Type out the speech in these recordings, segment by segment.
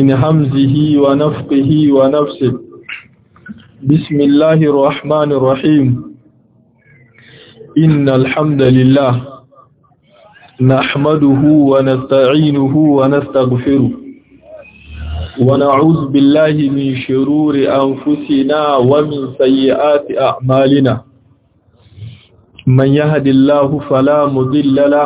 من همزه ونفقه ونفسه. بسم الله الرحمن الرحيم. إن الحمد لله نحمده ونستعينه ونستغفره ونعوذ بالله من شرور أنفسنا ومن سيئات أعمالنا. من يهد الله فلا مضل له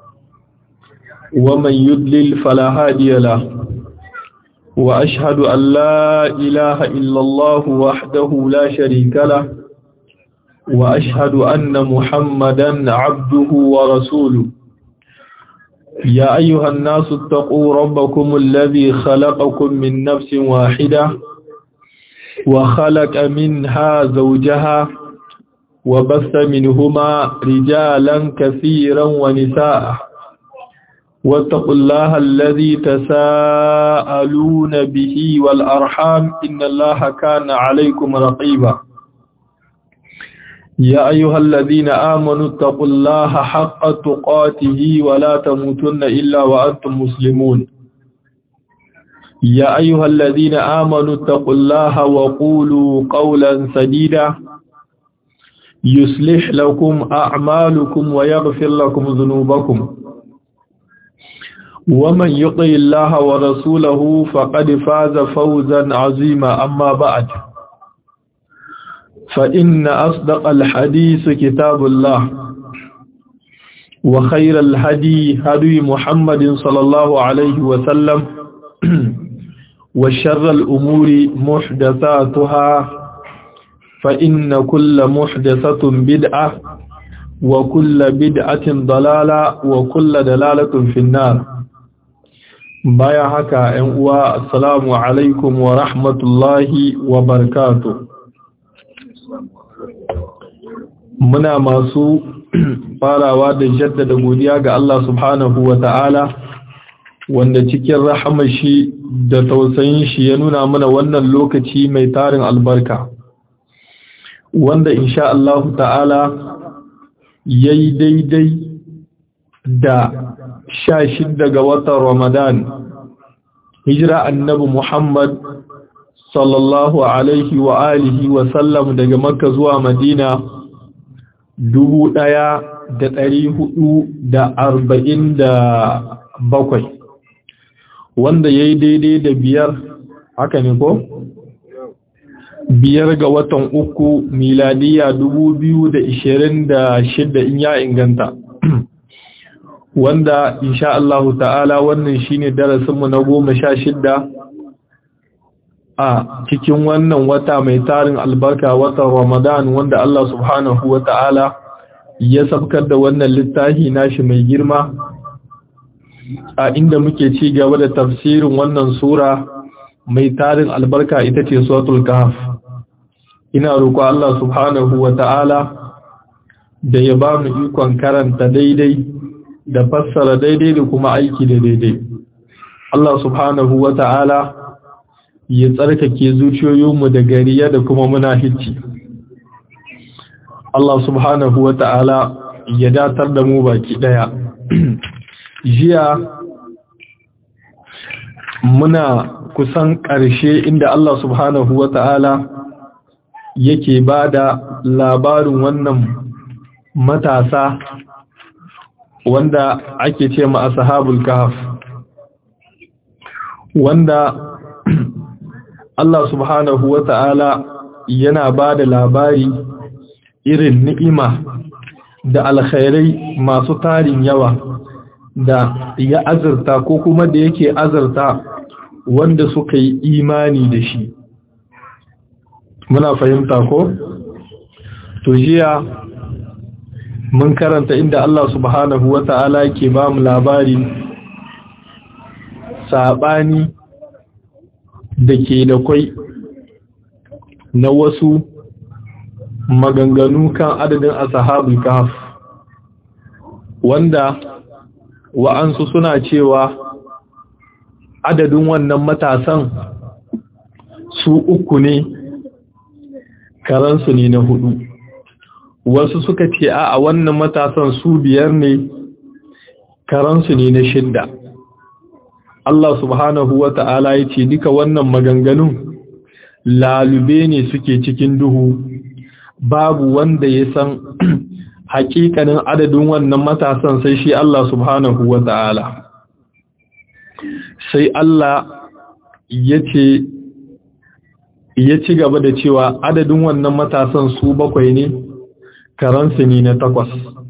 ومن يضلل فلا هادي له، وأشهد أن لا إله إلا الله وحده لا شريك له، وأشهد أن محمدا عبده ورسوله. يا أيها الناس اتقوا ربكم الذي خلقكم من نفس واحدة وخلق منها زوجها وبث منهما رجالا كثيرا ونساء، واتقوا الله الذي تساءلون به والأرحام إن الله كان عليكم رقيبا. يا أيها الذين آمنوا اتقوا الله حق تقاته ولا تموتن إلا وأنتم مسلمون. يا أيها الذين آمنوا اتقوا الله وقولوا قولا سديدا يصلح لكم أعمالكم ويغفر لكم ذنوبكم، ومن يطع الله ورسوله فقد فاز فوزا عظيما. أما بعد، فإن أصدق الحديث كتاب الله، وخير الهدي هدي محمد صلى الله عليه وسلم، وشر الأمور محدثاتها، فإن كل محدثة بدعة، وكل بدعة ضلالة، وكل دلالة في النار. بايا haka ‘yan uwa, assalamu alaikum wa rahmatullahi wa barakatuh. Muna masu farawa da jaddada godiya ga Allah subhanahu wa ta'ala, wanda cikin rahamar shi da tausayin shi ya nuna mana wannan lokaci mai tarin albarka, wanda insha Allah ta'ala yayi daidai da 16 ga watan Ramadan, hijira annabi Muhammad sallallahu alaihi wa alihi wa sallam daga Makka zuwa Madina 1447, wanda yayi daidai da 5, haka ne ko? 5 ga watan 3 miladiya 2026 in ya inganta. Wanda insha Allah ta'ala wannan shine darasinmu na 16 a cikin wannan wata mai tarin albarka, watan Ramadan, wanda Allah subhanahu wa ta'ala ya sabkar da wannan littafi nashi mai girma, a inda muke ci gaba da tafsirin wannan sura mai tarin albarka, ita ce suratul Kahf. Ina roƙo Allah subhanahu wa ta'ala da ya ba mu ikon karanta daidai da fassara daidai da kuma aiki da daidai. Allah subhanahu wa ta'ala ya tsarkake zuciyoyinmu da gariya da kuma munafici. Allah subhanahu wa ta'ala ya datar da mu baki daya. Jiya muna kusan ƙarshe inda Allah subhanahu wa ta'ala yake bada labarin wannan matasa wanda ake ce ma ashabul kahf, wanda Allah subhanahu wa ta'ala yana ba da labari irin ni'ima da alkhairai masu tarin yawa da ya azurta ko kuma da yake azurta wanda suka yi imani da shi. Muna fahimta ko? To jiya mun karanta inda Allah subhanahu wa ta'ala yake ba mu labari saɓani da ke da kwai na wasu maganganu kan adadin ashabul kahf, wanda wa'ansu suna cewa adadin wannan matasan su 3 ne, karansu ne na 4. Wasu suka ce a wannan matasan su 5 ne, karansu ne na 6. Allah subhanahu wa ta'ala ya ce duka wannan maganganun lalube ne suke cikin duhu, babu wanda ya san hakikanin adadin wannan matasan sai shi Allah subhanahu wa ta'ala. Sai Allah ya ci gaba da cewa adadin wannan matasan su 7 ne, karansu ne na 8.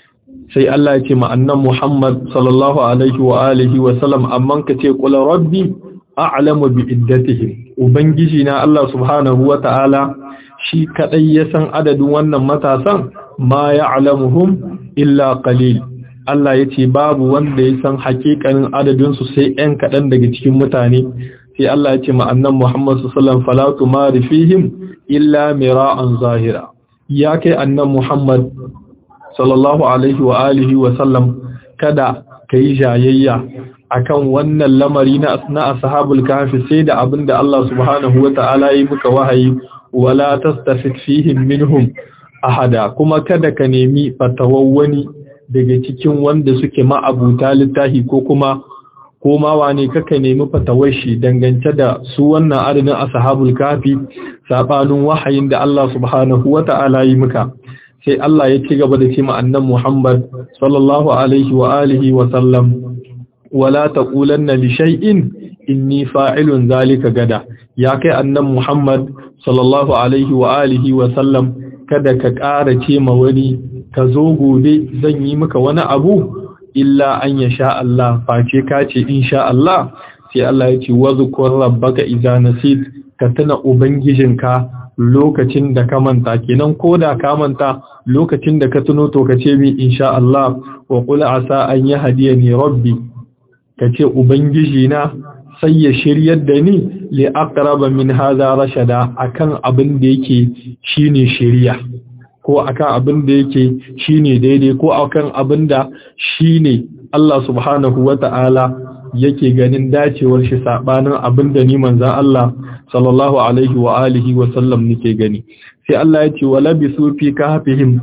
Sai Allah ya ce ma'annan Muhammad sallallahu alaihi wa alihi wa sallam, amman ka ce qul rabbi a'lamu bi iddatihim, ubangiji na Allah subhanahu wa ta'ala shi kadai ya san adadin wannan matasan, ma ya'lamuhum illa qalil. Allah ya ce babu wanda ya san hakikanin adadin su sai ɗan kaɗan daga cikin mutane. Sai Allah ya ce ma'annan Muhammad sallallahu alaihi wa sallam fala tumari fihim illa mira'an zahira. Ya kai annan Muhammad sallallahu alaihi wa alihi wa sallam, kada kai jayayya akan wannan lamari na ashabul kahfi sai da abinda Allah subhanahu wa ta'ala yi muka wahayi, wala tastafid fihim minhum ahada, kuma kada ka nemi fatawawani daga cikin wanda suke ma'abuta littafi ko kuma wane kaka nemi fatawar shi dangance da su wannan adadin ashabul kahfi sabanin wahayin da Allah subhanahu wa ta'ala yi muka. Sai Allah ya ci gaba da ce ma'annan Muhammad sallallahu alaihi wa alihi wa sallam, wala taqulanna li shay'in inni fa'ilun zalika gada. Ya kai annan Muhammad sallallahu alaihi wa alihi wa sallam, kada ka ƙara ce ma wani ka zo gobe zan yi maka wani abu illa an yasha Allah, face ka ce insha Allah. Sai Allah ya ce wazkur rabbaka idza nasit, ka tuna ubangijinka lokacin da ka manta. Kenan ko da ka manta lokacin da ka tuno to ka ce mi insha Allah, wa qul asa an yahdiyani rabbi, ka ce ubangiji na sai ya shiryar da ni li aqraba min hadha rashada, akan abin da yake shine shiriya, ko akan abin da yake shine daidai, ko akan abin da shine Allah subhanahu wata'ala yake ganin dacewar shi sabanin abin da ni manzon Allah sallallahu alaihi wa alihi wa sallam nake gani. Sai Allah ya ce wala bisu fi kahfihim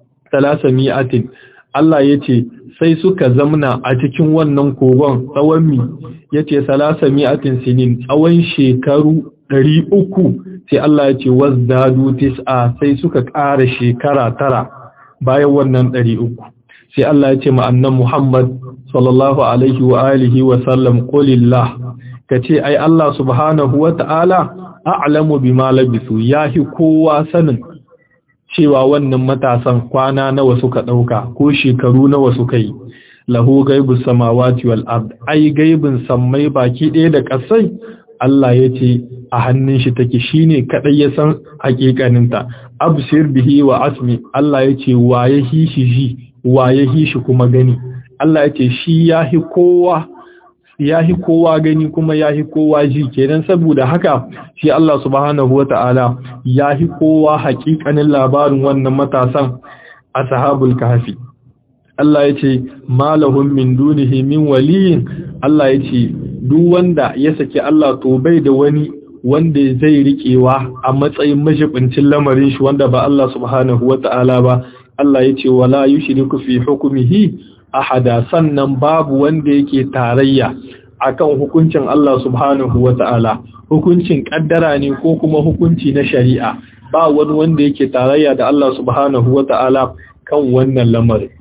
300. Allah ya ce sai suka zamna a cikin wannan kogon tsawon mi, yace 300 sinin, tsawon shekaru 300. Sai Allah ya ce wazdadu 9, sai suka ƙara shekara 9 bayan wannan 300. Sai Allah ya ce ma annan Muhammad sallallahu alaihi wa alihi wa sallam, qulillah, kace ai Allah subhanahu wa ta'ala a'lamu bima labisu, yahi kowa sanin cewa wannan matasan kwana nawa suka dauka ko shekaru nawa suka yi. Lahu ghaibus samawati wal ard, ai gaibin sammai baki ɗaya da ƙasai Allah yace a hannun shi take, shine kadai ya san hakikaninta. Absir bihi wa asmi, Allah yace waye hishi ji, waye hishi kuma gani. Allah yace shi yahi kowa gani kuma yahi kowa ji. Kenan saboda haka shi Allah subhanahu wata'ala yahi kowa hakikanin labarin wannan matasan ashabul kahfi. Allah yace malahum min dunihi min waliyin, Allah yace duk wanda ya saki Allah to bai da wani wanda zai riƙewa a matsayin majibincin lamarin shi wanda ba Allah subhanahu wata'ala ba. Allah yace wala yushriku fi hukmihi ahada, sannan babu wanda yake tarayya akan hukuncin Allah subhanahu wata'ala. Hukuncin kaddara ne ko kuma hukunci na shari'a, ba wani wanda yake tarayya da Allah subhanahu wata'ala kan wannan lamarin.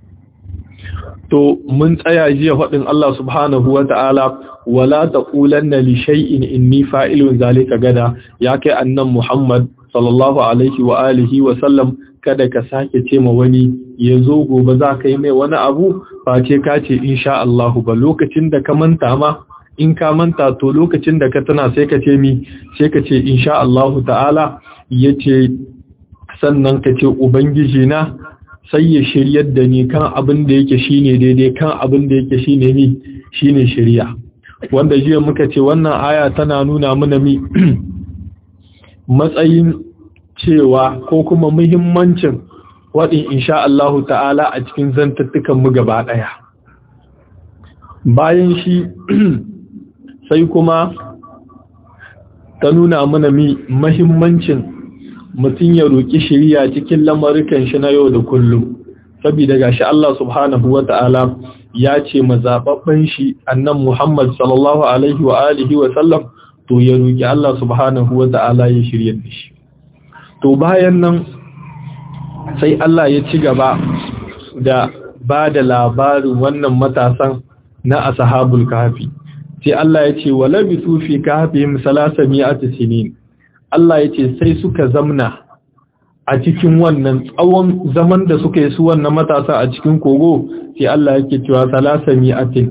To mun tsaya jiya faɗin Allah subhanahu wata'ala, wala taqulanna li shay'in inni fa'ilun zalika gada. Ya kai annan Muhammad sallallahu alaihi wa alihi wa sallam, kada ka sake ce ma wani ya zo gobe za ka yi mai wani abu face ka ce insha Allah ba. Lokacin da ka manta ma, in ka manta to lokacin da ka tana sai ka ce insha Allah ta'ala. Yace sannan ka ce ubangiji na sai ya shiryar da ni kan abin da yake shine daidai, kan abin da yake shine shiriya. Wanda jiya muka ce wannan aya tana nuna mana matsayin cewa ko kuma muhimmancin waɗin insha Allahu ta'ala a cikin zantattukan mu gaba ɗaya. Bayan shi sai kuma ta nuna mana muhimmancin mutum ya roƙi shiriya cikin lamarukan shi na yau da kullum, saboda gashi Allah subhanahu wata'ala ya ce mazababban shi annan Muhammad sallallahu alaihi wa alihi wa sallam to ya roki Allah subhanahu wa ta'ala ya shirye da shi. To bayan nan sai Allah ya ci gaba da ba da labarin wannan matasan na ashabul kahfi. Sai Allah ya ce wala bisu fi kahfihim 300 sinin. Allah ya ce sai suka zamna a cikin wannan tsawon zaman da suka yi su wannan matasa a cikin kogo, sai Allah yake cewa 300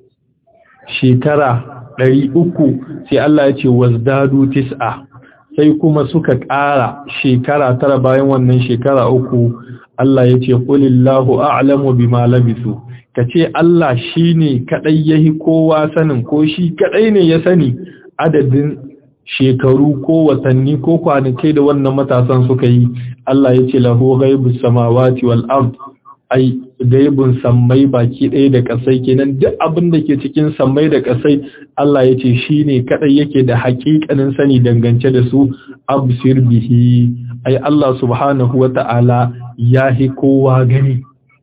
shekara 300, sai Allah ya ce wazdadu 9, sai kuma suka ƙara shekara 9 bayan wannan shekara 3. Allah ya ce qulillahu a'lamu bima labisu, kace Allah shine kadai yahi kowa sanin, ko shi kadai ne ya sani adadin shekaru ko watanni ko kwanakai da wannan matasan suka yi. Allah ya ce lahu ghaibus samawati wal ard, ai gaibun sammai baki ɗaya da ƙasai kenan, duk abin da ke cikin sammai da ƙasai Allah ya ce shine kadai yake da haƙiƙanin sani dangance da su. Absir bihi, ai Allah subhanahu wata'ala yahi kowa gani,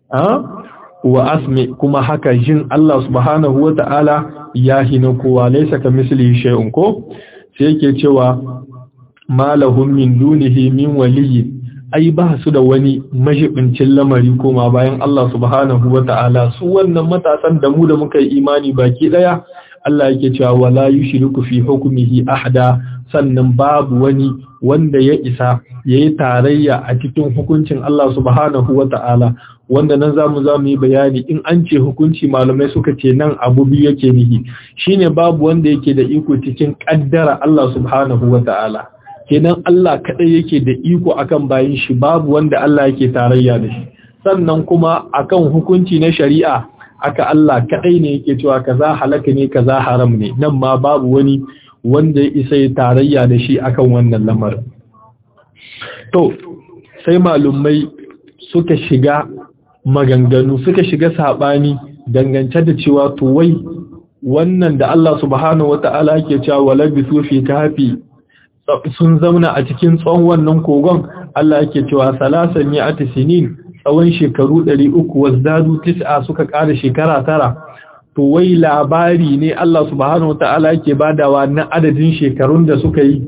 wa asmi, kuma haka jin Allah subhanahu wata'ala yahi na kowa, laysa kamislihi shay'un. Ko sai yake cewa malahum min dunihi min waliyyi, ai ba su da wani majibincin lamari koma bayan Allah subhanahu wata'ala. Su wannan matasan da mu da muka yi imani baki daya, Allah yake cewa wala yushriku fi hukmihi ahada, sannan babu wani wanda ya isa yayi tarayya a cikin hukuncin Allah subhanahu wata'ala. Wanda nan zamu yi bayani, in an ce hukunci malamai suka ce nan abu biyu yake nihi, shine babu wanda yake da iko cikin kaddara Allah subhanahu wata'ala, kenan Allah kadai yake da iko akan bayin shi, babu wanda Allah yake tarayya da shi. Sannan kuma akan hukunci na shari'a, aka Allah kadai ne yake cewa kaza halaka ne kaza haram ne, nan ma babu wani wanda ya isa ya tarayya da shi akan wannan lamarin. To sai malumai suka shiga maganganu, suka shiga sabani dangance da cewa to wai wannan da Allah subhanahu wata'ala yake cewa wala bisu fi kahfi, sun zauna a cikin tsawon wannan kogon, Allah yake cewa 300 sinin, tsawon shekaru 300, wazdadu 9, suka ƙara shekara 9. To wai labari ne Allah subhanahu wata'ala yake badawa na adadin shekarun da suka yi,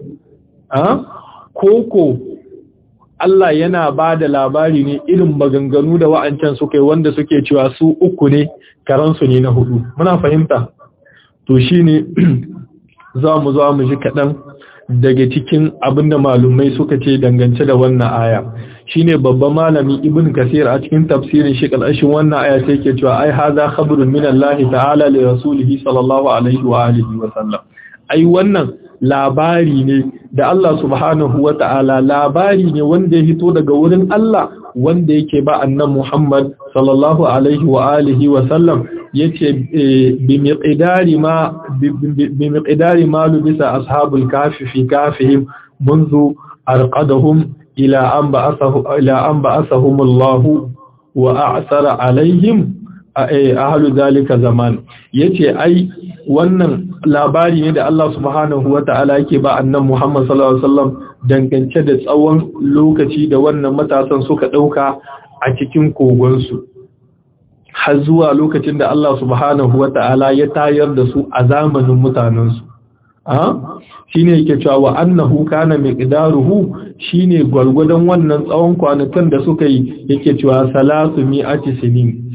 koko Allah yana ba da labari ne irin maganganu da wa'ancan suka yi, wanda suke cewa su 3 ne, karansu ne na 4. Muna fahimta? To shi ne za mu ji kaɗan daga cikin abin da malumai suka ce dangance da wannan aya. Shi ne babban malami Ibn Kasir a cikin tafsirin shi ƙarshen wannan aya sai ke cewa ai haza khabrun min Allah ta'ala li rasulihi sallallahu alaihi wa alihi wa sallam. Ai wannan labari ne da Allah subhanahu wa ta'ala, labari ne wanda ya hito daga wurin Allah, wanda yake ba annan Muhammad sallallahu alaihi wa alihi wa sallam, yace bi miqdari ma lubisa ashabul kahfi fi kahfihim منذ أرقدهم إلى أن بأسهم الله وأعثر عليهم أهل ذلك زمان. yace ai wannan labari ne da Allah subhanahu wata'ala yake ba annabi Muhammad sallallahu alaihi wasallam dangance da tsawon lokaci da wannan matasan suka dauka a cikin kogonsu, har zuwa lokacin da Allah subhanahu wata'ala ya tayar da su a zamanin mutanensu. Shine yake cewa wa annahu kana miqdaruhu, shine gwargwadon wannan tsawon kwanakan da suka yi, yake cewa 300 sinin,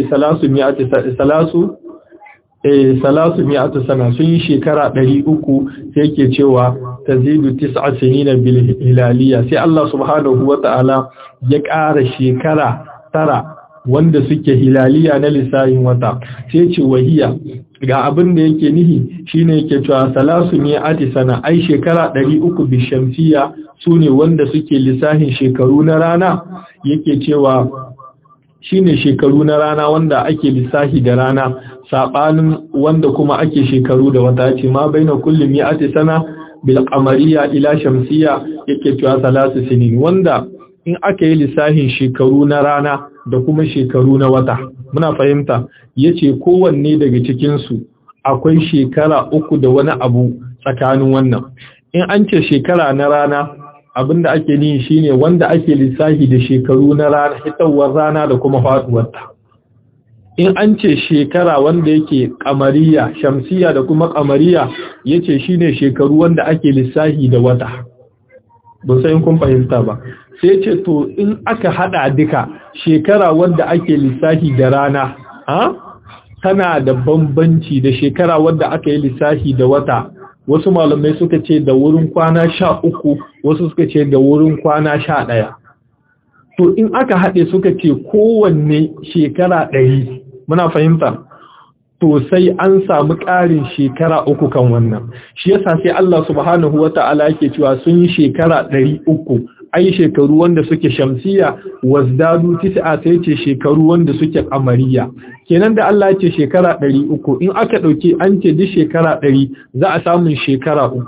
300 sana, sun yi shekara 300. sai yake cewa tazidu 9 sinina bil hilaliya, sai Allah subhanahu wata'ala ya ƙara shekara 9 wanda suke hilaliya na lissahin wata. Sai ce wahiya, ga abin da yake nihi shine yake cewa 300 sana, ai shekara 300 bi shamsiya sune wanda suke lissahin shekaru na rana. Yake cewa shine shekaru na rana wanda ake lissahi da rana, sabanin wanda kuma ake shekaru da wata. Ce ma baina kulli 100 sana bil qamariya ila shamsiya, yake cewa 3 sinin, wanda in aka yi lissahin shekaru na rana da kuma shekaru na wata. Muna fahimta? Yace kowanne daga cikin su akwai shekara 3 da wani abu tsakanin wannan. In an ce shekara na rana, abinda ake nihi shine wanda ake lissahi da shekaru na rana, hitawar rana da kuma faduwarta. in an ce shekara wanda yake kamariya shamsiya da kuma kamariya yace shine shekaru wanda ake lissahi da wata ba sai kun fahimta ba sai ce to in aka hada duka shekara wanda ake lissahi da rana tana da bambanci da shekara wanda aka yi lissahi da wata. Wasu malamai suka ce da wurin kwana 13, wasu suka ce da wurin kwana 11. To in aka haɗe suka ce kowanne shekara 100, muna fahimta? To sai an samu ƙarin shekara 3 kan wannan. Shi yasa sai Allah subhanahu wata'ala yake cewa sun yi shekara 300, ai shekaru wanda suke shamsiya, wasdadu tis'a sai ce shekaru wanda suke kamariya. Kenan da Allah ya ce shekara 300, in aka dauke an ce duk shekara 100 za a samu shekara 3.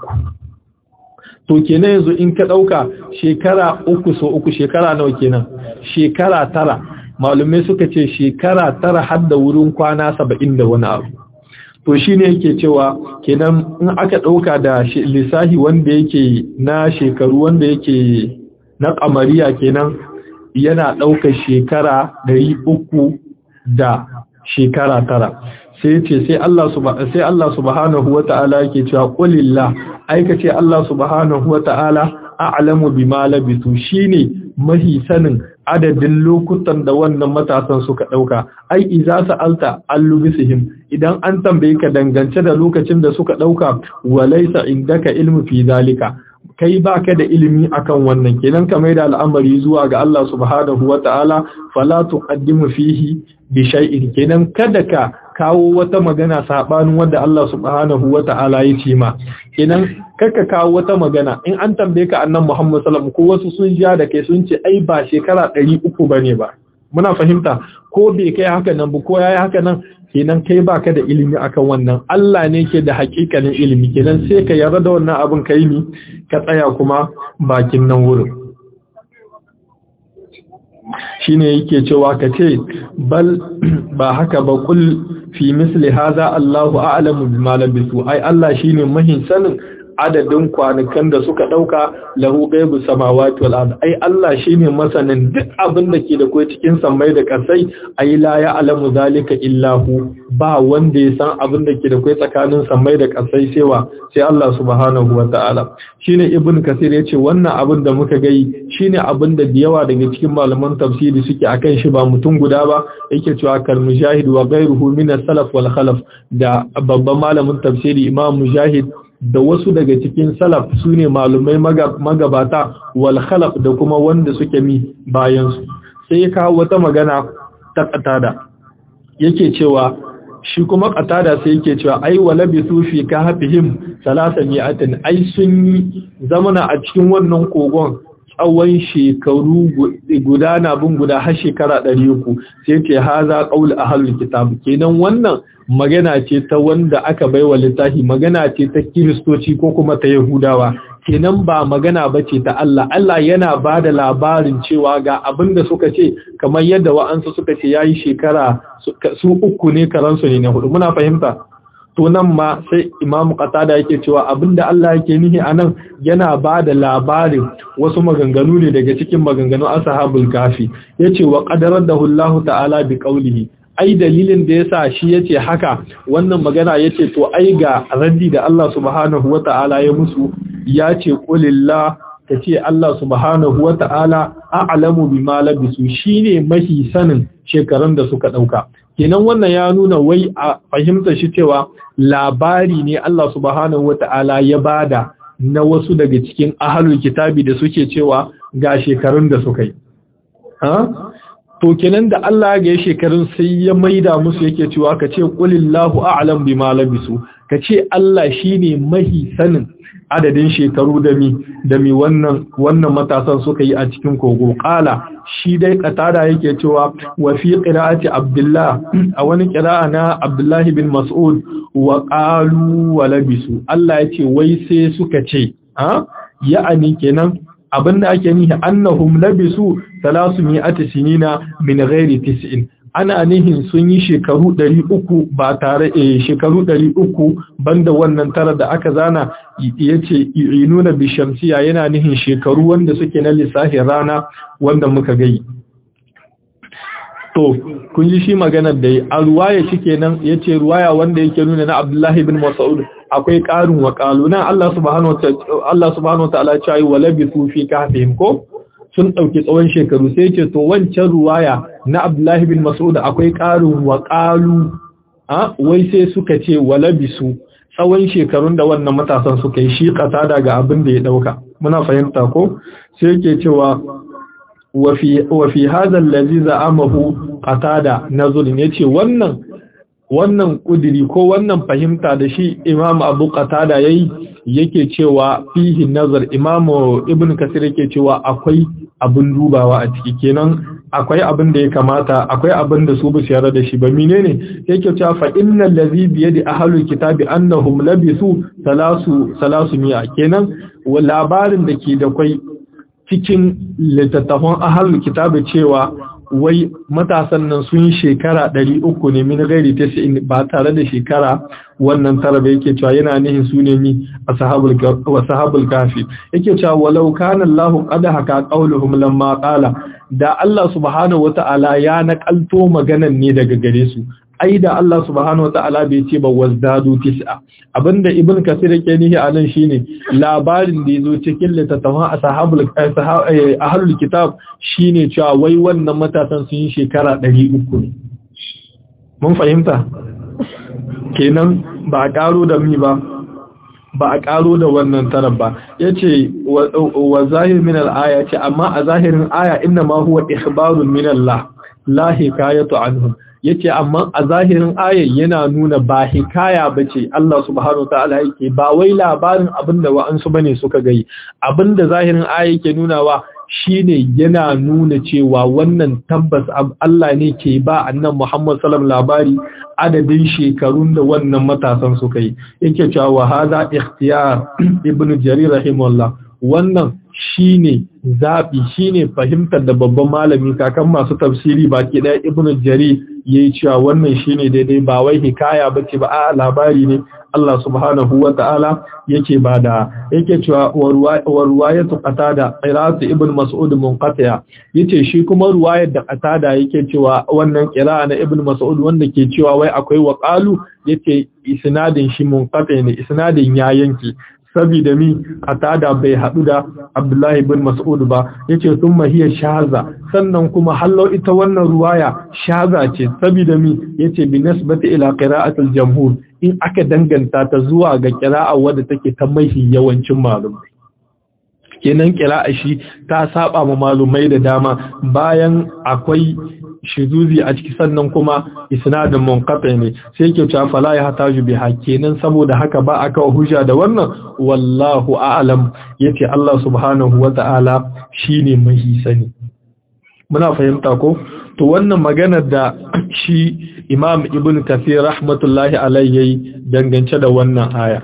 To kenan yanzu in ka dauka shekara 3 so 3 shekara nawa kenan? Shekara 9. Malumai suka ce shekara 9 har da wurin kwana 70 da wani abu. To shine yake cewa kenan in aka dauka da lissahi wanda yake na shekaru wanda yake na kamariya kenan yana daukar shekara 300 da shekara 9. sai ce sai Allah subhanahu wata'ala yake cewa qulillah aikace Allah subhanahu wata'ala a'lamu bima labitu shine mahi sanin adadin lokutan da wannan matasan suka dauka. Ai idza sa'alta allubisihim, idan an tambaye ka dangance da lokacin da suka dauka, walaysa indaka ilmu fi zalika, kai baka da ilimi akan wannan, kenan ka maida al'amari zuwa ga Allah subhanahu wata'ala, fala tuqaddimu fihi bi shay'in, kenan kada ka kawo wata magana sabanin wanda Allah subhanahu wata'ala ya ce ma. Kenan kaka kawo wata magana in an tambaye ka annabi Muhammad sallallahu alaihi wasallam ko wasu sun ja da kai sun ce ai ba shekara 300 bane ba, muna fahimta, ko bai kai haka nan ba ko yayi haka nan, kenan kai baka da ilimi akan wannan. Allah ne ke da hakikanin ilimi, kenan sai ka yarda da wannan abin kai ni ka tsaya kuma bakin nan wurin. Shine yake cewa ka ce bal ba haka ba, kul fi misli hadha Allahu a'lamu bima labisu, ai Allah shine mahin sanin adadin kwanukan da suka dauka, lahu ghaibu samawati wal ard, ai Allah shine masanin duk abin da ke da kai cikin sammai da ƙasai, ai la ya'lamu zalika illa hu, ba wanda ya san abin da ke da kai tsakanin sammai da ƙasai sai Allah subhanahu wata'ala. Shine Ibn Kathir yace wannan abin da muka gai shine abin da yawa daga cikin malaman tafsiri suke akan shi, ba mutum guda ba, yake cewa kal Mujahid wa ghayruhu min as-salaf wal khalaf, da babban malamin tafsiri Imam Mujahid da wasu daga cikin salaf su ne malumai magabata, wal khalaf da kuma wanda suke mi bayansu. Sai ya kawo wata magana ta Qatada, yake cewa shi kuma Qatada sai yake cewa ai walabisu fi kahfihim 300, ai sun yi zamana a cikin wannan kogon tsawon shekaru guda bin guda har shekara 300. Sai ce haza qaul ahlul kitab, kenan wannan magana ce ta wanda aka baiwa littafi, magana ce ta kiristoci ko kuma ta yahudawa, kenan ba magana bace ta Allah. Allah yana bada labarin cewa ga abinda suka ce, kamar yadda wa'ansu suka ce yayi shekara su 3 ne, karansu ne na 4, muna fahimta. To nan ma sai Imam Qatada yake cewa abinda Allah yake nihi anan yana bada labarin wasu maganganu ne daga cikin maganganun ashabul kafi. Yace wa qadaradahu Allah ta'ala bi qawlihi, ai dalilin da yasa shi yace haka wannan magana, yace to ai ga raddi da Allah subhanahu wata'ala ya musu, yace qulillah, kace Allah subhanahu wata'ala a'lamu bima labisu, shine mahi sanin shekarun da suka dauka. Kenan wannan ya nuna wai a fahimtar shi cewa labari ne Allah subhanahu wata'ala ya bada na wasu daga cikin ahlul kitabi da suke cewa ga shekarun da suka yi. To kenan da Allah ga shekarun sai ya maida musu yake cewa kace qulillahu a'lam bima labisu, kace Allah shine mahi sanin adadin shekaru da mi wannan matasan suka yi a cikin kogo. Qala, shi dai Qatada yake cewa wa fi qira'ati Abdullah, a wani qira'a na Abdullah bin Mas'ud, wa qalu wa labisu, Allah yace wai sai suka ce, ya'ani kenan abinda ake nihi annahum labisu 300 sinina min ghairi 90, ana nihin sun yi shekaru 300 ba tare shekaru 300 banda wannan tara da aka zana. Yace inuna bi shamsiya, yana nihin shekaru wanda suke na lissafi rana wanda muka gai. to kun ji shi maganar da a ruwaya shi kenan yace ruwaya wanda yake nuna na Abdullahi ibn Mas'ud akwai ƙarin wa qalu nan Allah subhanahu wataala ya ce wa labithu fi kahfihim ko sun dauki tsawon shekaru sai yace to wancan ruwaya na Abdullahi ibn Mas'ud akwai ƙarin wa qalu wai sai suka ce wa labisu tsawon shekarun da wannan matasan suka yi shi kasa daga abin da ya dauka muna fahimta ko sai yake cewa wa fi hadha allazi za'amahu qatada nazulin yace wannan kudiri ko wannan fahimta da shi Imam Abu Qatada yayi yake cewa fihi nazar Imam Ibn Kathir yake cewa akwai abin dubawa a ciki kenan akwai abin da ya kamata akwai abin da su bu shara da shi ba menene yake cewa fa innal ladhi bi yadi ahlul kitabi annahum labisu salasu mi'a kenan labarin da ke da kai cikin littattafan ahlul kitabi cewa wai matasan nan sun shekara 300 ne min gairi 90 ba tare da shekara wannan taraba yake cewa yana nihin su ne ni ashabul kafi yake cewa walau kana Allahu qad haka qauluhum lamma qala da Allah subhanahu wata'ala ya nakalto maganan ne daga gare su ai da Allah subhanahu wata'ala bai ce ba wazdadu tis'a abinda ibn kasir yake nihi anan shine labarin da yazo cikin littattafan ahlul kitab shine cewa wai wannan matasan sun yi shekara 300 ne mun fahimta kenan ba a karo da mi ba a karo da wannan tarab ba yace wa zahir min al-aya ce amma a zahirin aya inna ma huwa ikhbarun min Allah la hikayatu anhum yace amma a zahirin ayar yana nuna ba hikaya bace Allah subhanahu wataala yake ba wai labarin abinda wa'ansu bane suka gai abinda zahirin ayar yake nunawa shine yana nuna cewa wannan tabbas Allah ne ke ba annabi Muhammad sallallahu labari adadin shekarun da wannan matasan suka yi yake cewa wa hadha ikhtiyar ibn Jarir rahimahullah wannan shine zabi shine fahimtar da babban malami kakan masu tafsiri baki daya ibn Jarir yayi cewa wannan shine daidai ba wai hikaya bace ba a labari ne Allah subhanahu wata'ala yake bada yake cewa wa ruwayatu qatada qira'atu ibn mas'ud munqati'a yace shi kuma ruwayar da qatada yake cewa wannan qira'a na ibn mas'ud wanda ke cewa wai akwai waqalu yace isnadin shi munqati ne isnadin ya yanke saboda mi qatada bai hadu da Abdullahi ibn Mas'ud ba yace thumma hiya shaza sannan kuma hallo ita wannan ruwaya shaza ce saboda mi yace bi nisbati ila qira'atul jamhur in aka danganta ta zuwa ga qira'a wadda take ta mai yawancin malumai kenan qira'a shi ta saba ma malumai da dama bayan akwai shizuzi a ciki sannan kuma isnadin munqati ne sai yake cewa fala ya hataju biha kenan saboda haka ba aka hujja da wannan wallahu a'lam yace Allah subhanahu wata'ala shine mai sani muna fahimta ko to wannan maganar da shi Imam Ibn Kathir rahmatullahi alayhi dangance da wannan aya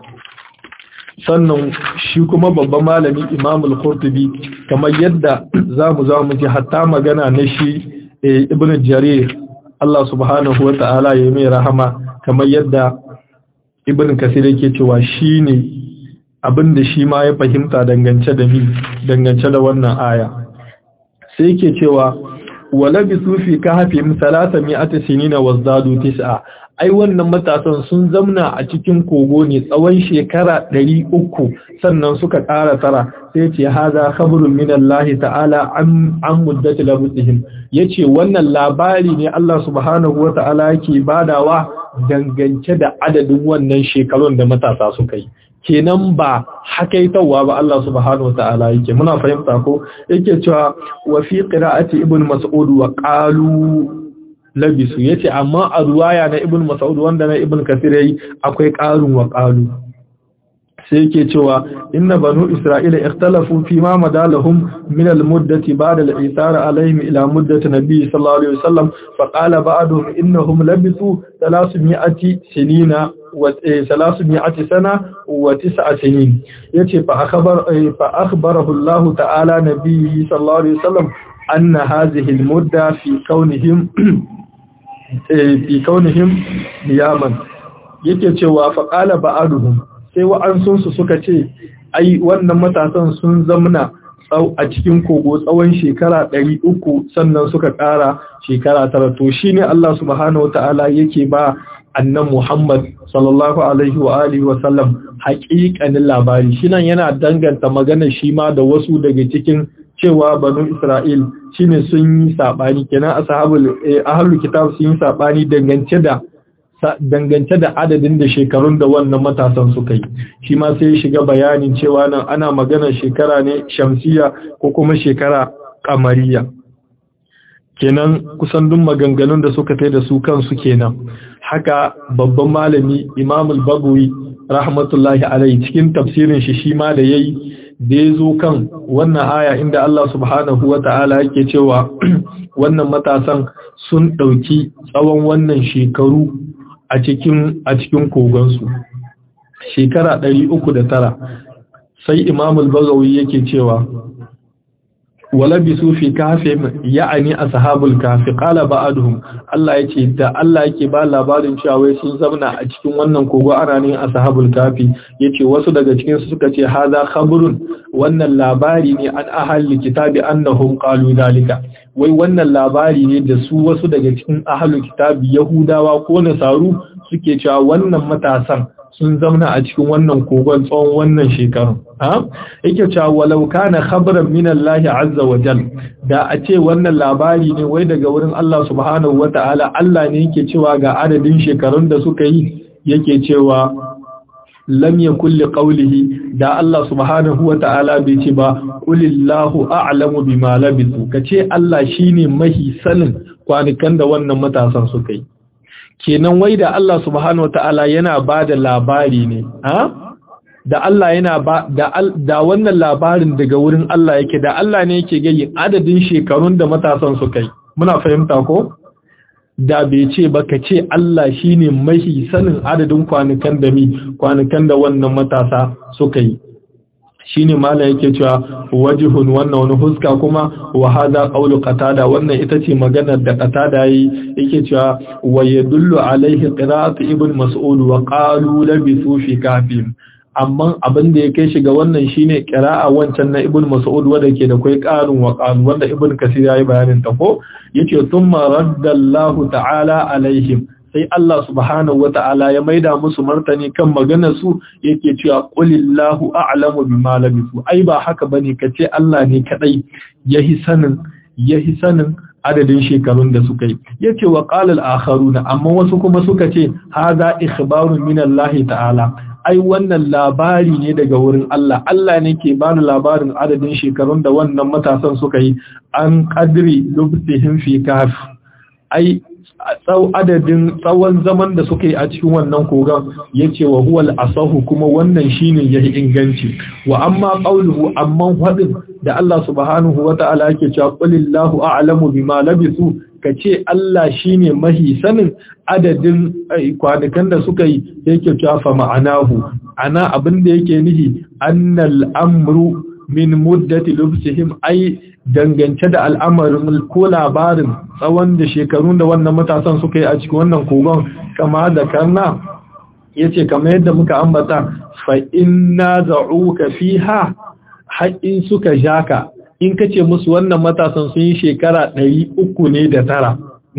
sannan shi kuma babban malami Imam Al-Qurtubi kamar yadda zamu ji hatta magana na shi Ibn Jarir Allah subhanahu wa ta'ala ya mai rahama kamar yadda Ibn Kasir yake cewa shine abinda shi ma ya fahimta dangance da wannan aya sai yake cewa walabisu fi kahfihim 300 sinina wazdadu 9 ai wannan matasan sun zamna a cikin kogo ne tsawon shekara 300 sannan suka ƙara tara sai ce haza khabrun min Allah ta'ala an muddati labusihim yace wannan labari ne Allah subhanahu wata'ala yake badawa dangance da adadin wannan shekarun da matasa suka yi kenan ba hakaitawa ba Allah subhanahu wata'ala yake muna fahimta ko yake cewa wa fi qira'ati ibn mas'ud wa qalu labisu yace amma a ruwaya na ibn mas'ud wanda na ibn kathir yayi akwai qarun wa qalu sai yake cewa inna banu isra'ila ikhtalafu fi ma madalahum min al-muddati ba'da al-isar alaihim ila muddati nabiy sallallahu alaihi wasallam fa qala ba'duhum innahum labisu 300 sinina wa 300 sana wa 9 sinin yace fa akhbarahu Allah ta'ala nabiyyi sallallahu alaihi wasallam anna hadhihi al-mudda fi kaunihim niyaman yake cewa fa qala ba'duhum sai wa'ansunsu suka ce ai wannan matasan sun zamna a cikin kogo tsawon shekara 300 sannan suka ƙara shekara 9 to shine Allah subhanahu wataala yake ba annan Muhammad sallallahu alaihi wa alihi wa sallam haƙiƙanin labari shi nan yana danganta magana shi ma da wasu daga cikin cewa banu Isra'il shine sun yi sabani kenan ahlul kitab sun yi sabani dangance da adadin da shekarun da wannan matasan suka yi shi ma sai shiga bayanin cewa nan ana magana shekara ne shamsiya ko kuma shekara kamariya kenan kusan duk maganganun da suka tai da su kansu kenan haka babban malami Imam al-Baghawi rahmatullahi alaihi cikin tafsirin shi ma da yayi da yazo kan wannan aya inda Allah subhanahu wata'ala yake cewa wannan matasan sun dauki tsawon wannan shekaru a cikin kogonsu shekara 309 sai Imam al-Baghawi yake cewa walabisu fi kafin ya'ani ashabul kafi qala ba'dhum Allah yace da Allah yake ba labarin cewa wai sun zamna a cikin wannan kogo ana ne ashabul kafi yace wasu daga cikin su suka ce hadha khabrun wannan labari ne an ahli kitabi annahum qalu dalika wai wannan labari ne da su wasu daga cikin ahlul kitabi yahudawa ko nasaru suke cewa wannan matasan sun zamna a cikin wannan kogon tsawon wannan shekarun yake cewa walau kana khabran min Allah azza wa jal da a ce wannan labari ne wai daga wurin Allah subhanahu wataala Allah ne yake cewa ga adadin shekarun da suka yi yake cewa lam yakul li qawlihi da Allah subhanahu wataala bai ce ba qulillahu a'lamu bima labithu kace Allah shine mahi sanin kwanukan da wannan matasan suka yi kenan wai da Allah subhanahu wataala yana bada labari ne da Allah yana ba da wannan labarin daga wurin Allah yake da Allah ne yake gayi adadin shekarun da matasan su kai muna fahimta ko da bai ce ba ka ce Allah shine mahi sanin adadin kwanukan da wannan matasa suka yi shine mala yake cewa wajhun wannan wani huska kuma wa hada qawlu qatada wannan ita ce maganar da qatada yake cewa wa yadullu alaihi qira'atu ibn mas'ud wa qalu labithu fi kafin amma abin da ya kai shi ga wannan shine qira'a wancan na ibn mas'ud wanda ke da kai qarun wa qalu wanda ibn kasir yayi bayanin ta ko yace thumma raddallahu ta'ala alaihim sai Allah subhanahu wata'ala ya maida musu martani kan maganar su yake cewa qulillahu a'lamu bima labisu ai ba haka bane kace Allah ne kadai yahi sanin adadin shekarun da suka yi yace wa qala al-akharuna amma wasu kuma suka ce hadha ikhbarun min Allah ta'ala ai wannan labari ne daga wurin Allah Allah ne ke bani labarin adadin shekarun da wannan matasan suka yi an qadri lubtihim fi kaf ai tsawon zaman da suka yi a cikin wannan kogon yace wa huwal asahu kuma wannan shine yayi inganci wa amma qawluhu amman hadin da Allah subhanahu wata'ala yake cewa qulillahu a'lamu bima labisu kace Allah shine mahi sanin adadin kwanukan da suka yi yake cewa fa ma'anahu ana abinda yake nihi annal amru min muddati lubsihim ai dangance da al'amarin ko labarin tsawon da shekarun da wannan matasan suka yi a cikin wannan kogon kama da karna yace kamar yadda muka ambata fa inna za'uka fiha haƙin suka jaka in kace musu wannan matasan sun yi shekara 300 ne da tara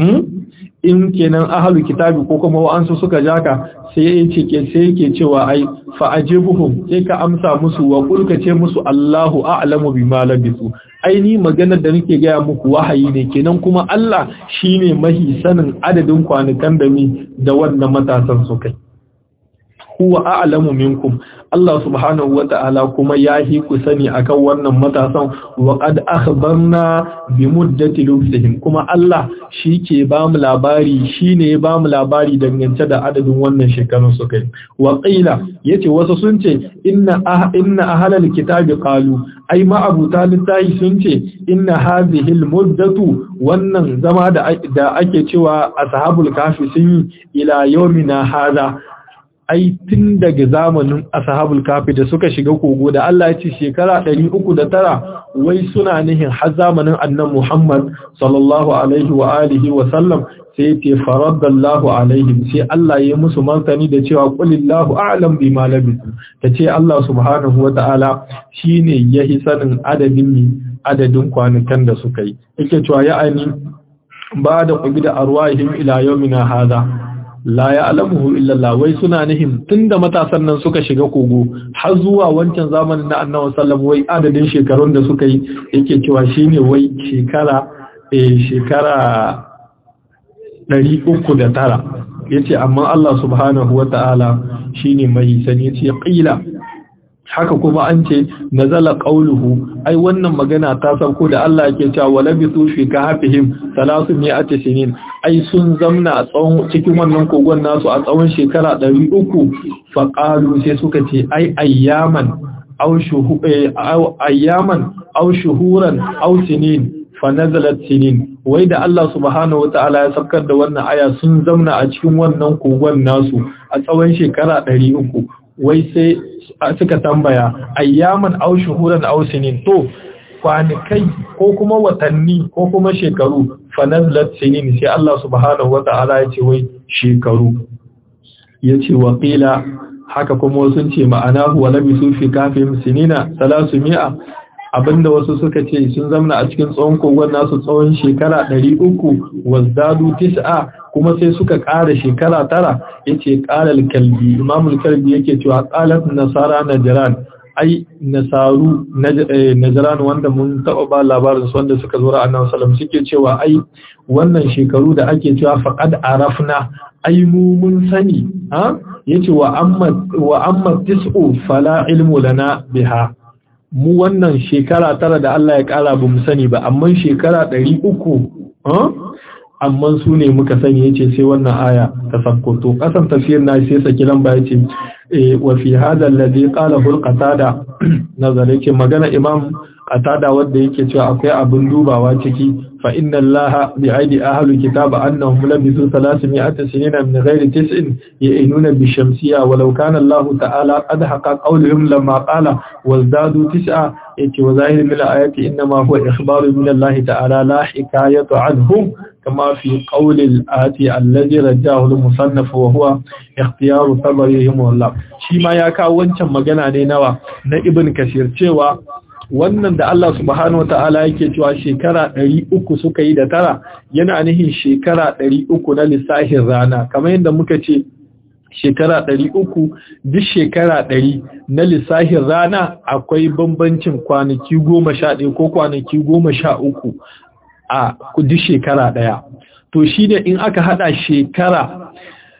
in kenan ahlul kitabi ko kuma wa'ansu suka jaka sai yake cewa ai fa ajibuhum sai ka amsa musu wa kulka ce musu Allahu a'lamu bima labisu ai ni maganar da nake gaya muku wahayi ne kenan kuma Allah shine mahi sanin adadin kwanukan da wannan matasan su kai huwa a'lamu minkum Allah subhanahu wata'ala kuma yahi ku sani akan wannan matasan wa qad akhbarna bi muddati lubsihim kuma Allah shike ba mu labari shine ba mu labari dangance da adadin wannan shekarun su kai wa qila yace wasu sun ce inna ahlal kitabi qalu ai ma abu talib tayi sun ce inna hadhihi almuddatu wannan zama da ake cewa ashabul kafi sun yi ila yawmina hada ai tun daga zamanin ashabul kafi da suka shiga kogo da Allah ya ce shekara 309 wai suna nihin har zamanin annabi Muhammad sallallahu alaihi wa alihi wa sallam sai ce faradallahu alaihim sai Allah ya musu martani da cewa qulillahu a'lam bima labisu tace Allah subhanahu wata'ala shine yahi sanin adadin kwanukan da suka yi yake cewa ya'ani ba da qubida arwahim ila yawmina hadha la ya'lamuhu illa Allah wai suna nihim tunda matasan nan suka shiga kogo har zuwa wancan zamanin na Annabi sallallahu wai adadin shekarun da suka yi yake cewa shine wai shekara 309 yace amma Allah subhanahu wata'ala shine mai sani yace qila haka kuma an ce nazala qauluhu ai wannan magana ta sauko da Allah yake cewa walabisu fi kahfihim 300 sinin ai sun zamna a tsawon cikin wannan kogon nasu a tsawon shekara 300 fa qalu sai suka ce ai ayyaman aw shuhuran aw sinin fa nazalat sinin wai da Allah subhanahu wataala ya sabkar da wannan aya sun zamna a cikin wannan kogon nasu a tsawon shekara 300 wai sai suka tambaya ayyaman aw shuhuran aw sinin to kwanikai ko kuma watanni ko kuma shekaru fa nazalat sinin sai Allah subhanahu wataala ya ce wai shekaru yace wa qila haka kuma sun ce ma'ana huwa labisu fi kafihim sinina 300 abinda wasu suka ce sun zamna a cikin tsawon kogon nasu tsawon shekara 300 wazdadu 9 kuma sai suka ƙara shekara 9 yace qalal kalbi imamul kalbi yake cewa qalat nasara najran ai nasaru najran wanda mun taba ba labarin su wanda suka zo ra annabi sallallahu suke cewa ai wannan shekaru da ake cewa faqad arafna ai mu mun sani ha yace wa amma tis'u fala ilmu lana biha mu wannan shekara 9 da Allah ya kara ba mu sani ba amma shekara 300 amma su ne muka sani yace sai wannan aya ta sabkoto kasan tafsir na sai saki lamba yace wa fi hada alladhi qala qatada nazara yake magana imam qatada wanda yake cewa akwai abin dubawa ciki fa inna allaha bi aidi ahli kitab annahum labisu 300 sinina min ghairi 9 ya'inuna bi shamsiyya walau kana allah ta'ala qad haqa qawluhum lamma qala wazdadu 9 yace wa zahir min ayati inma huwa ikhbaru min allah ta'ala la hikayatu anhum كما في قول الآتي الذي رجاه المصنف وهو اختيار طبريهم والله shi ma ya kawo wancan magana ne nawa na ibn kasir cewa wannan da Allah subhanahu wataala yake cewa shekara 300 suka yi da tara yana nihin shekara 300 na lissahin rana kamar yadda muka ce shekara 300 duk shekara 100 na lissahin rana akwai bambancin kwanaki 11 ko kwanaki 13 a duk shekara daya to shi ne in aka hada shekara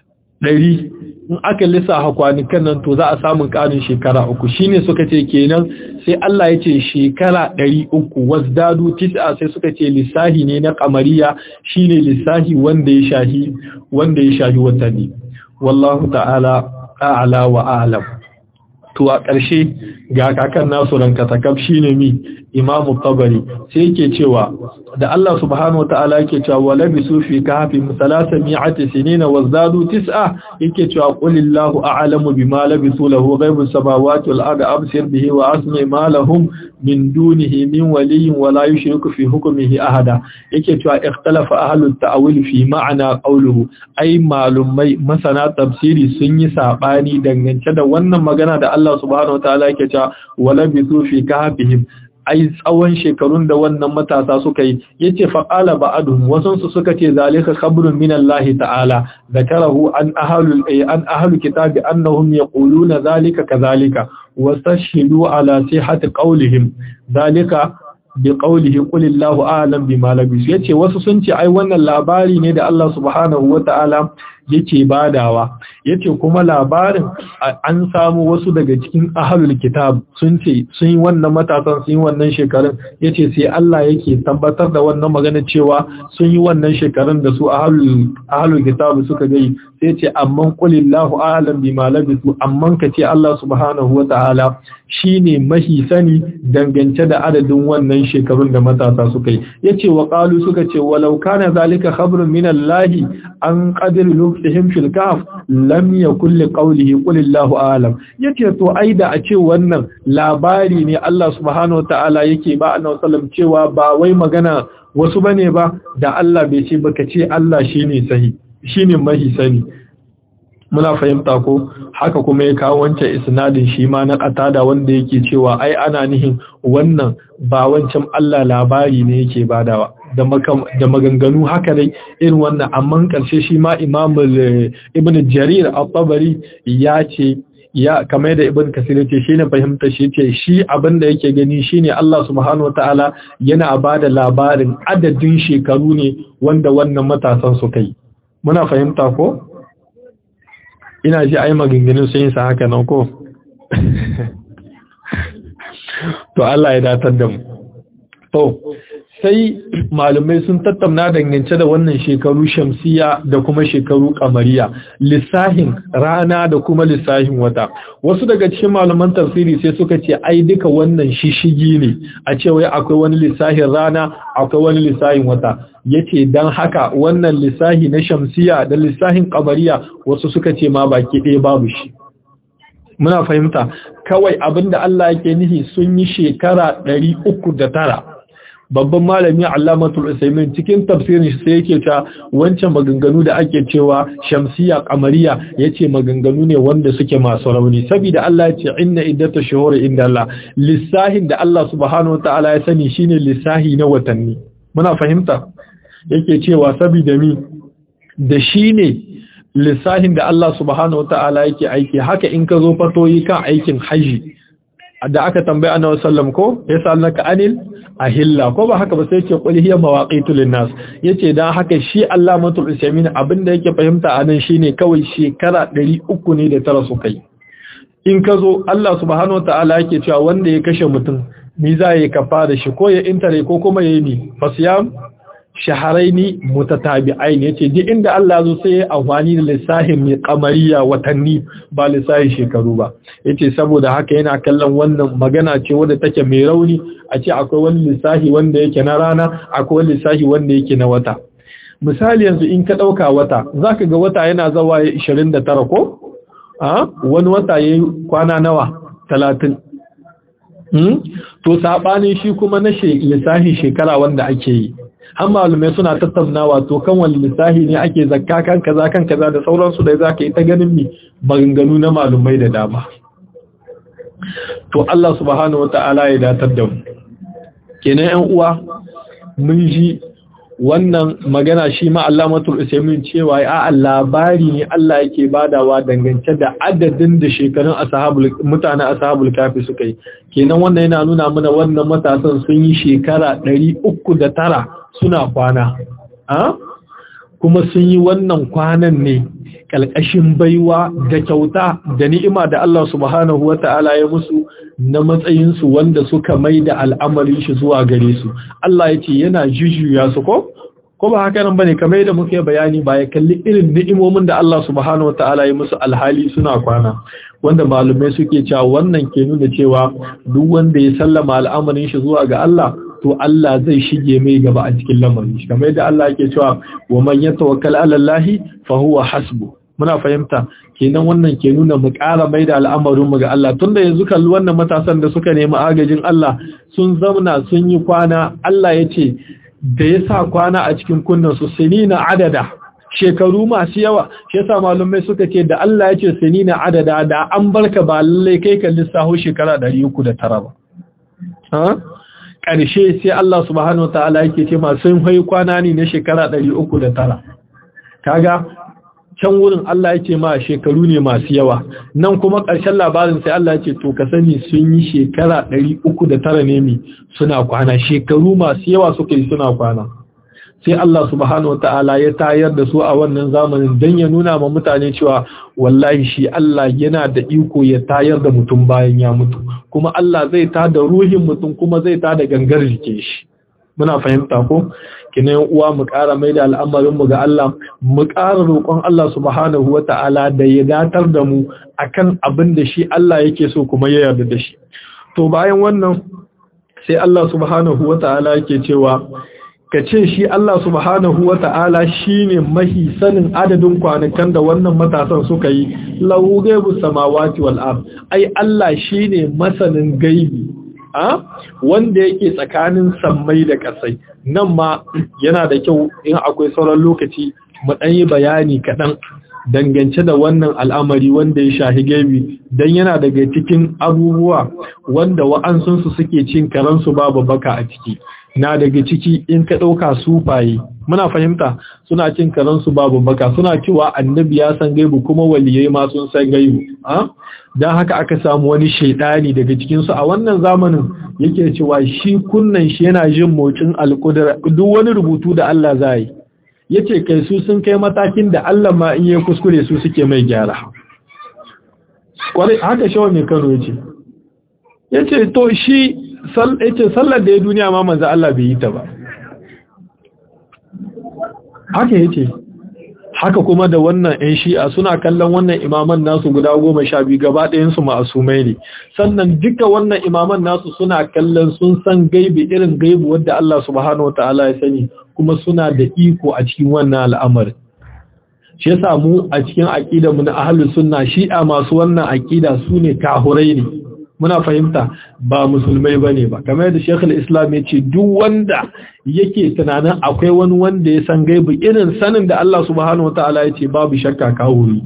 100 in aka lissafa kwanakan nan to za a samu karin shekara 3 shine suka ce kenan sai Allah ya ce shekara 300 wasdadu 9 sai suka ce lissahi ne na kamariya shine lissahi wanda ya shahi watanni wallahu ta'ala a'la wa a'lam to a ƙarshe ga kakan nasu ranka takab shine mi Imam Tabari sai yake cewa da Allah subhanahu wataala yake cewa walabisu fi kahfi 300 sinina wazdadu 9 yake cewa qulillahu a'lamu bima labisu lahu ghaibus samawati wal ardi absir bihi wa asmi ma lahum min dunihi min waliyyin wa la yushriku fi hukmihi ahada yake cewa ikhtalafa ahlut ta'wil fi ma'ana qawluhu ai malumai masana tafsiri sun yi sabani dangance da wannan magana da Allah subhanahu wataala yake cewa walabisu fi kahfihim ai tsawon shekarun da wannan matasa suka yi yace faqala ba'dhum wasan su suka ce zalika khabrun min Allah ta'ala zakarahu an ahlul kitabi annahum yaquluna zalika kadhalika wastashhidu ala sihhati qawlihim zalika bi qawlihi qul Allahu a'lam bima labis yace wasu sun ce ai wannan labari ne da Allah subhanahu wata'ala yake badawa yace kuma labarin an samu wasu daga cikin ahlul kitab sun ce sun yi wannan matasan sun yi wannan shekarun yace sai Allah yake tabbatar da wannan magana cewa sun yi wannan shekarun da su ahlul kitab suka gai sai ce amman qulillahu a'lam bima labisu amman kace Allah subhanahu wata'ala shine mahi sani dangance da adadin wannan shekarun da matasa suka yi yace wa qalu suka ce walau kana zalika khabrun min Allah an qadru labithihim fil kahf lam yakul li qawlihi qul illahu a'lam. Yace to ai da a ce wannan labari ne Allah subhanahu wataala yake ba annabi sallam cewa ba wai magana wasu bane ba, da Allah bai ce baka ce Allah shine mahi sani. Muna fahimta ko haka kuma ya kawo wancan isnadin shi ma na qatada wanda yake cewa ai ana nihin wannan ba wancan Allah labari ne yake badawa da maganganu haka dai irin wannan, amma karshe shi ma Imam Ibn Jarir at-Tabari ya ce kamar da Ibn Kasir yace shi ne fahimta shi ce shi abinda yake gani shine Allah subhanahu wataala yana bada labarin adadin shekaru ne wanda wannan matasan su kai. Muna fahimta ko ina ji ai maganganun sun yi sa haka nan ko to Allah ya datar da mu. To sai malumai sun tattauna dangance da wannan shekaru shamsiya da kuma shekaru kamariya, lissahin rana da kuma lissahin wata. Wasu daga cikin malaman tafsiri sai suka ce ai duka wannan shishigi ne a cewa akwai wani lissahin rana akwai wani lissahin wata. Yace dan haka wannan lissahi na shamsiya da lissahin kamariya wasu suka ce ma baki ɗaya babu shi. Muna fahimta kawai abinda Allah yake nihi sun yi shekara 309. Babban malami Allamatul Usaimin cikin tafsirin shi sai yake ta wancan maganganu da ake cewa shamsiya kamariya yace maganganu ne wanda suke masu rauni, saboda Allah ya ce inna iddatash shuhuri inda Allah, lissahin da Allah subhanahu wataala ya sani shine lissahi na watanni. Muna fahimta yake cewa saboda mi da shine lissahin da Allah subhanahu wataala yake aiki. Haka in ka zo fatoyi kan aikin haji da aka tambaya annabi sallam ko yasalnaka anil ahilla ko ba haka ba sai ce qul hiya mawaqitu linnas. Yace dan haka shi Allamatul Usaimin abinda yake fahimta anan shine kawai shekara 300 ne da tara su kai. In ka zo Allah subhanahu wataala yake cewa wanda ya kashe mutum me za ya kafara shi ko ya intare ko kuma yayi ni fasiyam shaharaini mutatabi'ain. Yace duk inda Allah zo sai ya amfani da lissahin mai kamariya watanni ba lissahin shekaru ba. Yace saboda haka yana kallon wannan magana ce wanda take mai rauni a ce akwai wani lissahi wanda yake na rana akwai wani lissahi wanda yake na wata. Misali yanzu in ka dauka wata zaka ga wata yana zawa 29 ko wani wata yayi kwana nawa 30. To sabanin shi kuma na lissahi shekara wanda ake yi, har malumai suna tattaunawa to kan wani lissahi ne ake zakka kan kaza da sauransu da zaka yi ta ganin mi maganganu na malumai da dama. To Allah subhanahu wataala ya datar da mu. Kenan ƴan uwa mun ji wannan magana shi ma Allamatul Usaimin cewa a labari ne Allah yake badawa dangance da adadin da shekarun mutanen ashabul kafi suka yi. Kenan wannan yana nuna mana wannan matasan sun yi shekara 309 suna kwana. Kuma sun yi wannan kwanan ne kalkashin baiwa da kyauta da ni'ima da Allah subhanahu wata'ala ya musu na matsayinsu wanda suka mai da al'amarin shi zuwa gare su. Allah ya ce yana jujjuya su ko ba haka nan bane kamar yadda muke bayani ba ya kalli irin ni'imomin da Allah subhanahu wata'ala ya musu alhali suna kwana, wanda malumai suke cewa wannan ke nuna cewa duk wanda ya sallama al'amarin shi zuwa ga Allah to Allah zai shige mai gaba a cikin lamarin shi, kamar yadda Allah yake cewa wa man yatawakkal 'ala Allah fa huwa hasbu. Muna fahimta kenan wannan ke nuna mu ƙara mai da al'amarin mu ga Allah, tunda yanzu kalli wannan matasan da suka nemi agajin Allah sun zauna sun yi kwana. Allah ya ce da ya sa kwana a cikin kunnan su sinina adada, shekaru masu yawa. Shi yasa malumai suka ce da Allah ya ce sinina adada da an barka ba lallai kai ka lissaho shekara 309 ba. Ƙarshe sai Allah subhanahu wataala yake ce ma sun hai kwana ne na shekara 309. Kaga can wurin Allah yake ma shekaru ne masu yawa, nan kuma ƙarshen labarin sai Allah yake to ka sani sun yi shekara 309 ne mi suna kwana, shekaru masu yawa suka yi suna kwana. Sai Allah subhanahu wataala ya tayar da su a wannan zamanin don ya nuna ma mutane cewa wallahi shi Allah yana da iko ya tayar da mutum bayan ya mutu, kuma Allah zai tada ruhin mutum kuma zai tada gangar jikin shi. Muna fahimta ko? Kina yan uwa mu ƙara mai da al'amarin mu ga Allah, mu ƙara roƙon Allah subhanahu wata'ala da ya datar da mu akan abin da shi Allah yake so kuma ya yarda da shi. To bayan wannan sai Allah subhanahu wata'ala yake cewa ka ce shi Allah subhanahu wa ta'ala shi ne mahi sanin adadin kwanakan da wannan matasan suka yi, lahu gaibu samawati wal ard, ai Allah shi ne masanin gaibi wanda yake tsakanin sammai da ƙasai. Nan ma yana da kyau in akwai sauran lokaci mu ɗan yi bayani kaɗan dangance da wannan al'amari wanda ya shahi gaibi, don yana daga cikin abubuwa wanda wa'ansunsu suke cin karansu babu baka a ciki. Na daga ciki in ka ɗauka sufaye, muna fahimta, suna cin karansu babu baka, suna cewa annabi ya san gaibu kuma waliyai ma sun san gaibu. Don haka aka samu wani shaidani daga cikinsu a wannan zamanin yake cewa shi kunnan shi yana jin motsin alƙudura duk wani rubutu da Allah za yi. Yace kai su sun kai matakin da Allah ma in yi kuskure su suke mai gyara. Kwarai haka shawo mai Kano yace. Yace to shi yace sallar da ya duniya ma manzo Allah bai yi ta ba. Haka yace. Haka kuma da wannan ƴan Shi'a suna kallon wannan imaman nasu guda 12 gaba ɗayan su ma'asumai ne. Sannan duka wannan imaman nasu suna kallon sun san gaibi irin gaibi wanda Allah subhanahu wataala ya sani, kuma suna da iko a cikin wannan al'amarin. Shi yasa mu a cikin aqidar mu na ahlus sunna Shi'a masu wannan aqida su ne kahurai ne. Muna fahimta ba musulmai bane ba. Kamar yadda Sheikh al-Islam ya ce duk wanda yake tunanin akwai wani wanda ya san gaibi irin sanin da Allah subhanahu wataala ya ce babu shakka kahuri.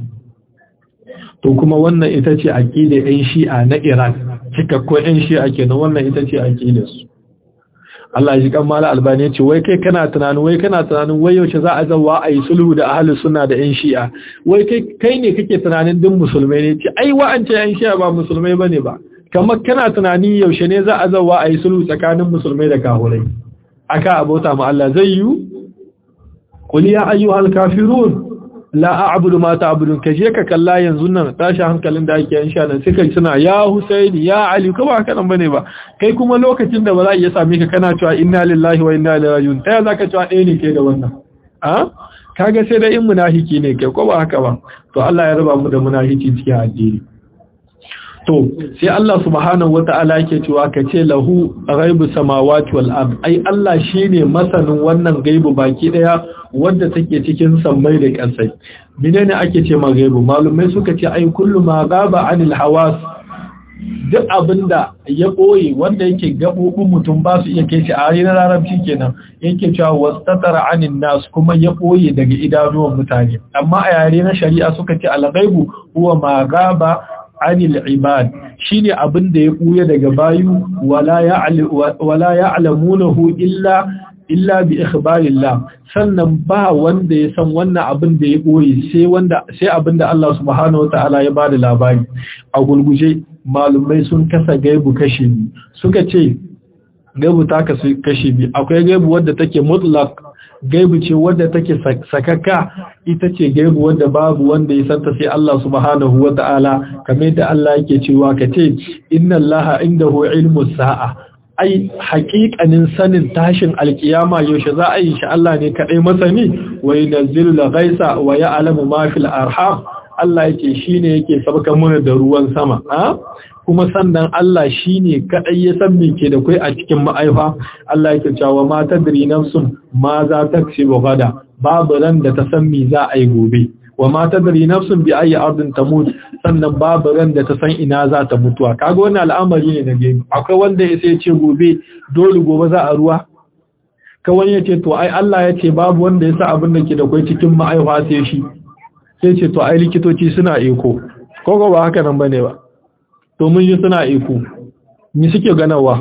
To kuma wannan ita ce aqidar ɗan Shi'a na Iran. Cikakkun ɗan Shi'a kenan, wannan ita ce aqidar su. Allah ji kan mala albani ya ce wai kana tunanin wai yaushe za a zawa a yi sulhu da ahlus sunna da ƴan Shi'a, wai kai ne kake tunanin din musulmai ne, ce ai wa'ance ƴan Shi'a ba musulmai bane ba, kamar kana tunani yaushe ne za a zawa a yi sulhu tsakanin musulmai da kafirai aka abota ma Allah zai yi. Qul ya ayyuhal kafirun la a'budu ma ta'budun, kaje ka kalla yanzu nan tashi hankalin da ake yin shanan suka suna ya Husaini ya Ali, ko ba kana bane ba, kai kuma lokacin da ba za a iya same ka kana cewa inna lillahi wa inna ilaihi raji'un, ta zaka cewa ɗaya ne ke da wannan kaga sai da in munafiki ne kai, ko ba haka ba. To Allah ya raba mu da munafiki cikin addini. To sai Allah subhanahu wata'ala yake cewa ka ce lahu ghaibu samawati wal ard, ai Allah shine masanin wannan gaibu baki daya wanda take cikin sammai da ƙasai. Menene ake ce ma gaibu? Malumai suka ce ai kullu ma gaba anil hawas, duk abinda ya boye wanda yake gabobin mutum ba su iya kai shi a yayin larabci kenan, yake cewa wastatara anin nas, kuma ya boye daga idanuwan mutane. Amma a yare na shari'a suka ce al ghaibu huwa ma gaba anil ibad, shine abin da ya buya daga bayu, wala ya'lamunahu illa bi ikhbarillah, sannan ba wanda ya san wannan abin da ya boye sai abin da Allah subhanahu wataala ya bada labari. A gulguje malumai sun kasa gaibu kashi biyu, suka ce gaibu ta kasu kashi biyu. Akwai gaibu wadda take mutlaq, gaibu ce wadda take sakaka, ita ce gaibu wadda babu wanda ya santa sai Allah subhanahu wata'ala, kamar da Allah yake cewa kace inna Allaha indahu ilmus sa'a, ai haƙiƙanin sanin tashin alkiyama yaushe za a yi shi Allah ne kadai masani. Wa yunzilu al-ghaisa wa ya'lamu ma fil arham, Allah yake shine yake sabaka mana da ruwan sama, kuma sannan Allah shine kadai ya san me ke da kai a cikin ma'aifa. Allah yake cewa ma tadri nafsun ma za ta ksibu gada, babu ran da ta san me za a yi gobe. Wa ma tadri nafsun bi ayi ardin tamut, sannan babu ran da ta san ina za ta mutuwa. Kaga wannan al'amari ne na gaibi. Akwai wanda ya sai ce gobe dole gobe za a ruwa, kawai yace to ai Allah yace babu wanda ya sa abin da ke da kai cikin ma'aifa sai shi, sai ce to ai likitoci suna eko, ko ba haka nan bane ba. To mun yi suna iko, ni suke ganawa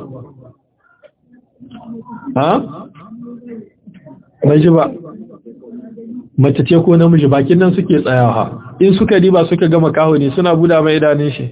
mai ji ba, mace ce ko namiji, bakin nan suke tsayawa, in suka diba suka gama kawo ne suna buda mai idanun shi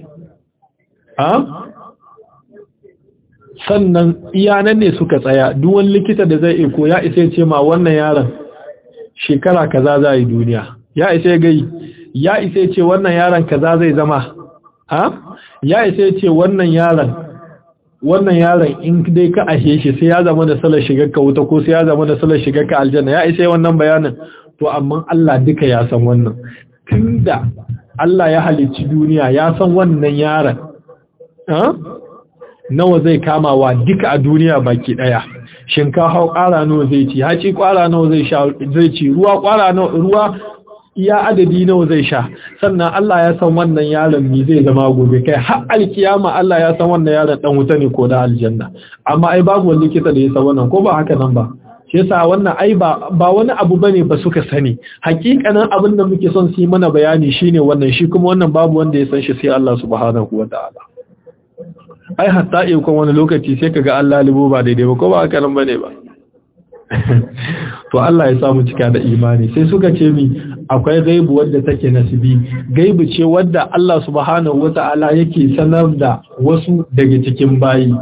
sannan iyanan ne suka tsaya. Duk wani likita da zai iko ya isa ce ma wannan yaron shekara kaza za yi duniya, ya isa gai, ya isa ce wannan yaron kaza zai zama, ya isa ce wannan yaron in dai ka ashe shi sai ya zama da salar shigar ka wuta, ko sai ya zama da salar shigar ka aljanna, ya isa wannan bayanin. To amma Allah duka ya san wannan, tunda Allah ya halicci duniya ya san wannan yaron nawa zai kamawa duka a duniya baki daya. shinkafa ƙwara nawa zai ci, haci ƙwara nawa zai ci, ruwa ƙwara nawa, ruwa iya adadi nawa zai sha. Sannan Allah ya san wannan yaron mi zai zama gobe, kai har alkiyama Allah ya san wannan yaron dan wuta ne ko da aljanna. Amma ai babu wani likita da ya san wannan, ko ba haka nan ba. Shi yasa wannan ai ba wani abu bane ba suka sani. Hakikanin abin da muke son su yi mana bayani shine wannan, shi kuma wannan babu wanda ya san shi sai Allah subhanahu wataala. Ai hatta ikon wani lokaci sai kaga Allah libo ba daidai ba, ko ba haka nan bane ba. To Allah ya samu cika da imani. Sai suka ce mi akwai gaibu wadda take nasibi, gaibu ce wadda Allah subhanahu wata'ala yake sanar da wasu daga cikin bayi.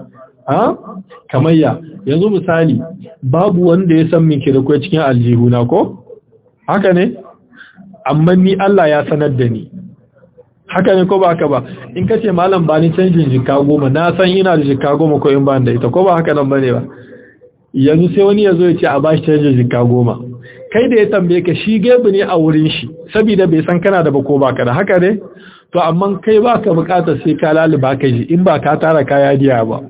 Kamar yanzu misali, babu wanda ya san min kirkwai cikin aljihuna, ko haka ne? Amma ni Allah ya sanar da ni, haka ne ko ba haka ba? In ka ce malam ba ni canjin jika 10, na san ina da jika 10 ko in ba da ita, ko ba haka nan bane ba? Yanzu sai wani ya zo ya ce a bashi canjin jika 10, kai da ya tambaye ka shi gaibu ne a wurin shi, saboda bai san kana da ba ko baka da, haka ne? To amma kai baka bukatar sai ka laluba ka ji, in ba ka tara kaya diya ba,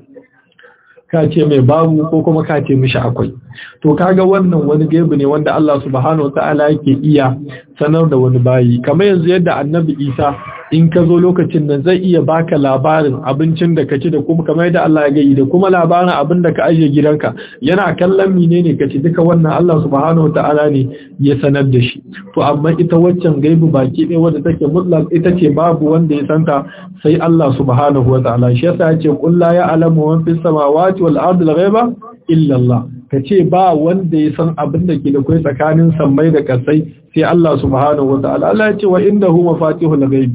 ka ce mai babu ko kuma ka ce mishi akwai. To kaga wannan wani gaibu ne wanda Allah subhanahu wataala yake iya sanar da wani bayi. Kamar yanzu yadda Annabi Isa in ka zo lokacin nan zai iya baka labarin abincin da ka ci da kuma kamar yadda Allah ya gayi da kuma labarin abin da ka ajiye gidanka, yana kallon menene ka ci, duka wannan Allah subhanahu wataala ne ya sanar da shi. To amma ita waccan gaibu baki ɗaya wadda take mutlaq, ita ce babu wanda ya santa sai Allah subhanahu wataala. Shi yasa ya ce qul la ya'lamu man fis samawati wal ardi al-ghaiba illa Allah. Ka ce ba wanda ya san abin da ke da kai tsakanin sammai da ƙasai sai Allah subhanahu wataala. Allah ya ce wa indahu mafatihul ghaibi,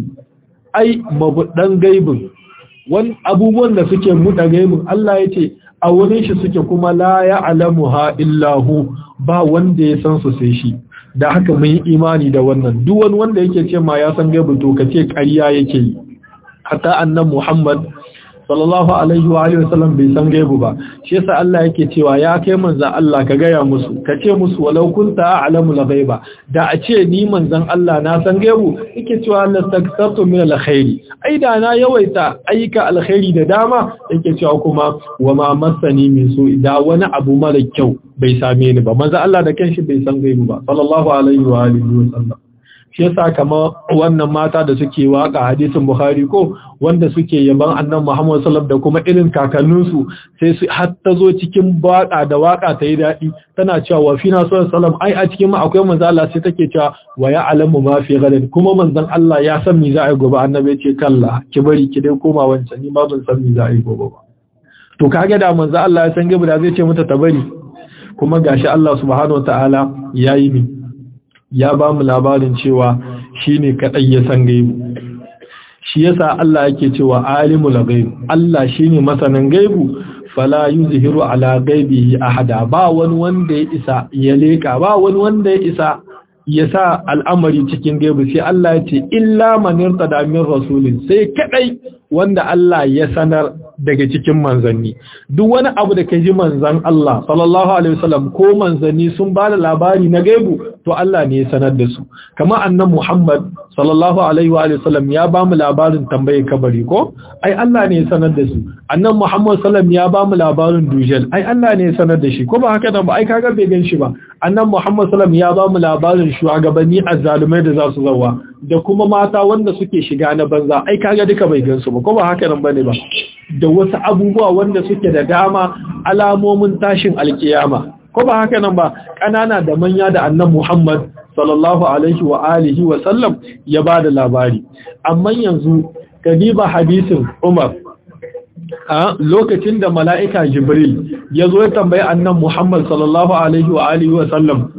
ai mabudan gaibin, wani abubuwan da suke buɗe gaibin Allah ya ce a wurin shi suke, kuma la ya'lamuha illa hu, ba wanda ya san su sai shi. Da haka mun yi imani da wannan. Duk wani wanda yake ce ma ya san gaibi to kace ƙarya yake yi. Hatta annabi Muhammad sallallahu alaihi wa alihi wasallam bai san gaibu ba. Shi yasa Allah yake cewa ya kai manzon Allah ka gaya musu, ka ce musu walau kunta a'lamu al-ghaiba, da a ce ni manzon Allah na san gaibu, yake cewa lastakthartu min al-khairi, ai da na yawaita aika alkhairi da dama. Yake cewa kuma wa ma massani min su, da wani abu mara kyau bai same ni ba. Manzon Allah da kanshi bai san gaibu ba sallallahu alaihi wa alihi wasallam. Shi yasa kamar wannan mata da suke waka hadisin Bukhari ko wanda suke yaban annabi Muhammad sallallahu alaihi wasallam da kuma irin kakanninsu, sai su har ta zo cikin waka da waka ta yi dadi tana cewa wa fina sallallahu alaihi wasallam, ai a cikin mu akwai manzo Allah, sai take cewa wa ya'lamu ma fi ghadan, kuma manzon Allah ya san me za a yi gobe. Annabi ya ce kalla ki bari ki dai koma wancan, ni ma ban san me za a yi gobe ba. To kage da manzo Allah ya san gaba da zai ce mata ta bari, kuma gashi Allah subhanahu wataala yayi mi ya ba mu labarin cewa shi ne kaɗai ya san gaibu. Shi yasa Allah yake cewa alimul gaibu, Allah shi ne masanin gaibu, fala yuzhiru ala gaibihi ahada, ba wani wanda ya isa ya leka, ba wani wanda ya isa ya sa al'amari cikin gaibu, sai Allah ya ce illa man irtada min rasulin, sai kadai wanda Allah ya sanar daga cikin manzanni. Duk wani abu da kai ji manzan Allah sallallahu alaihi wasallam ko manzanni sun ba da labari na gaibu, to Allah ne ya sanar da su. Kamar annabi Muhammad sallallahu alaihi wa sallam ya ba mu labarin tambayar kabari ko, ai Allah ne ya sanar da su. Annabi Muhammad sallam ya ba mu labarin dujal, ai Allah ne ya sanar da shi, ko ba haka nan ba, ai kaga bai gan shi ba. Annabi Muhammad sallam ya ba mu labarin shugabanni azzalumai da za su zawa da kuma mata wanda suke shiga na banza, ai kaga duka bai gansu ba, ko ba haka nan bane ba. Da wasu abubuwa wanda suke da dama alamomin tashin alkiyama, ko ba haka nan ba, ƙanana da manya da annabi Muhammad sallallahu alaihi wa alihi wa sallam ya bada labari. Amma yanzu kadiba hadisin Umar a lokacin da mala'ika Jibril ya zo ya tambayi annabi Muhammad sallallahu alaihi wa alihi wa sallam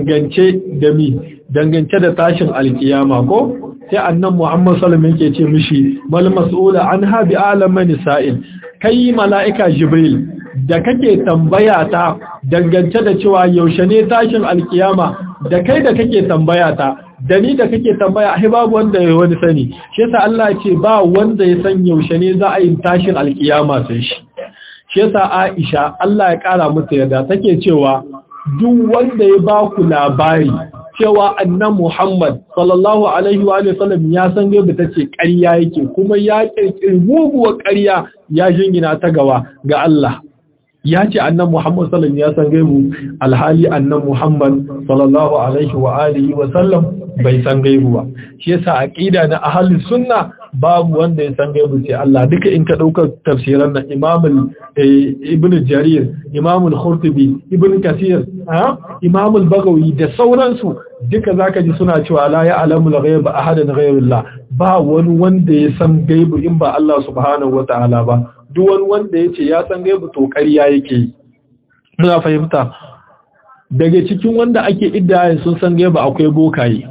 dangance da tashin alkiyama ko, sai annan Muhammad sallallahu alaihi wasallam yake ce mishi mal mas'ula anha bi alamin sa'il, kai mala'ika Jibril da kake tambaya ta dangance da cewa yaushe ne tashin alkiyama, da kai da kake tambaya ta da ni da kake tambaya, ai babu wanda ya wani sani. Shi yasa Allah ya ce ba wanda ya san yaushe ne za a yi tashin alkiyama sai shi. Shi yasa Aisha Allah ya kara mata yarda take cewa duk wanda ya ba ku labari cewa annan Muhammad sallallahu alaihi wa sallam ya san gaibu tace ƙarya yake, kuma ya kirkiri muguwar ƙarya ya jingina ta gawa ga Allah. ya ce annan Muhammad sallallahu ya san gaibu, alhali annan Muhammad sallallahu alaihi wa alihi wa sallam bai san gaibu ba. Shi yasa aqida na ahlus sunna babu wanda ya san gaibu sai Allah. Duka in ka dauka tafsiran nan Imam Ibn Jarir, Imam Al-Qurtubi, Ibn Kathir, Imam Al-Baghawi da sauransu duka zaka ji suna cewa la ya'lamu al-ghaiba ahadan ghayrullah. Ba wani wanda ya san gaibu in ba Allah subhanahu wata'ala ba. Duk wani wanda yace ya san gaibu to ƙarya yake. Muna fahimta. Daga cikin wanda ake iddaye sun san gaibu akwai bokaye,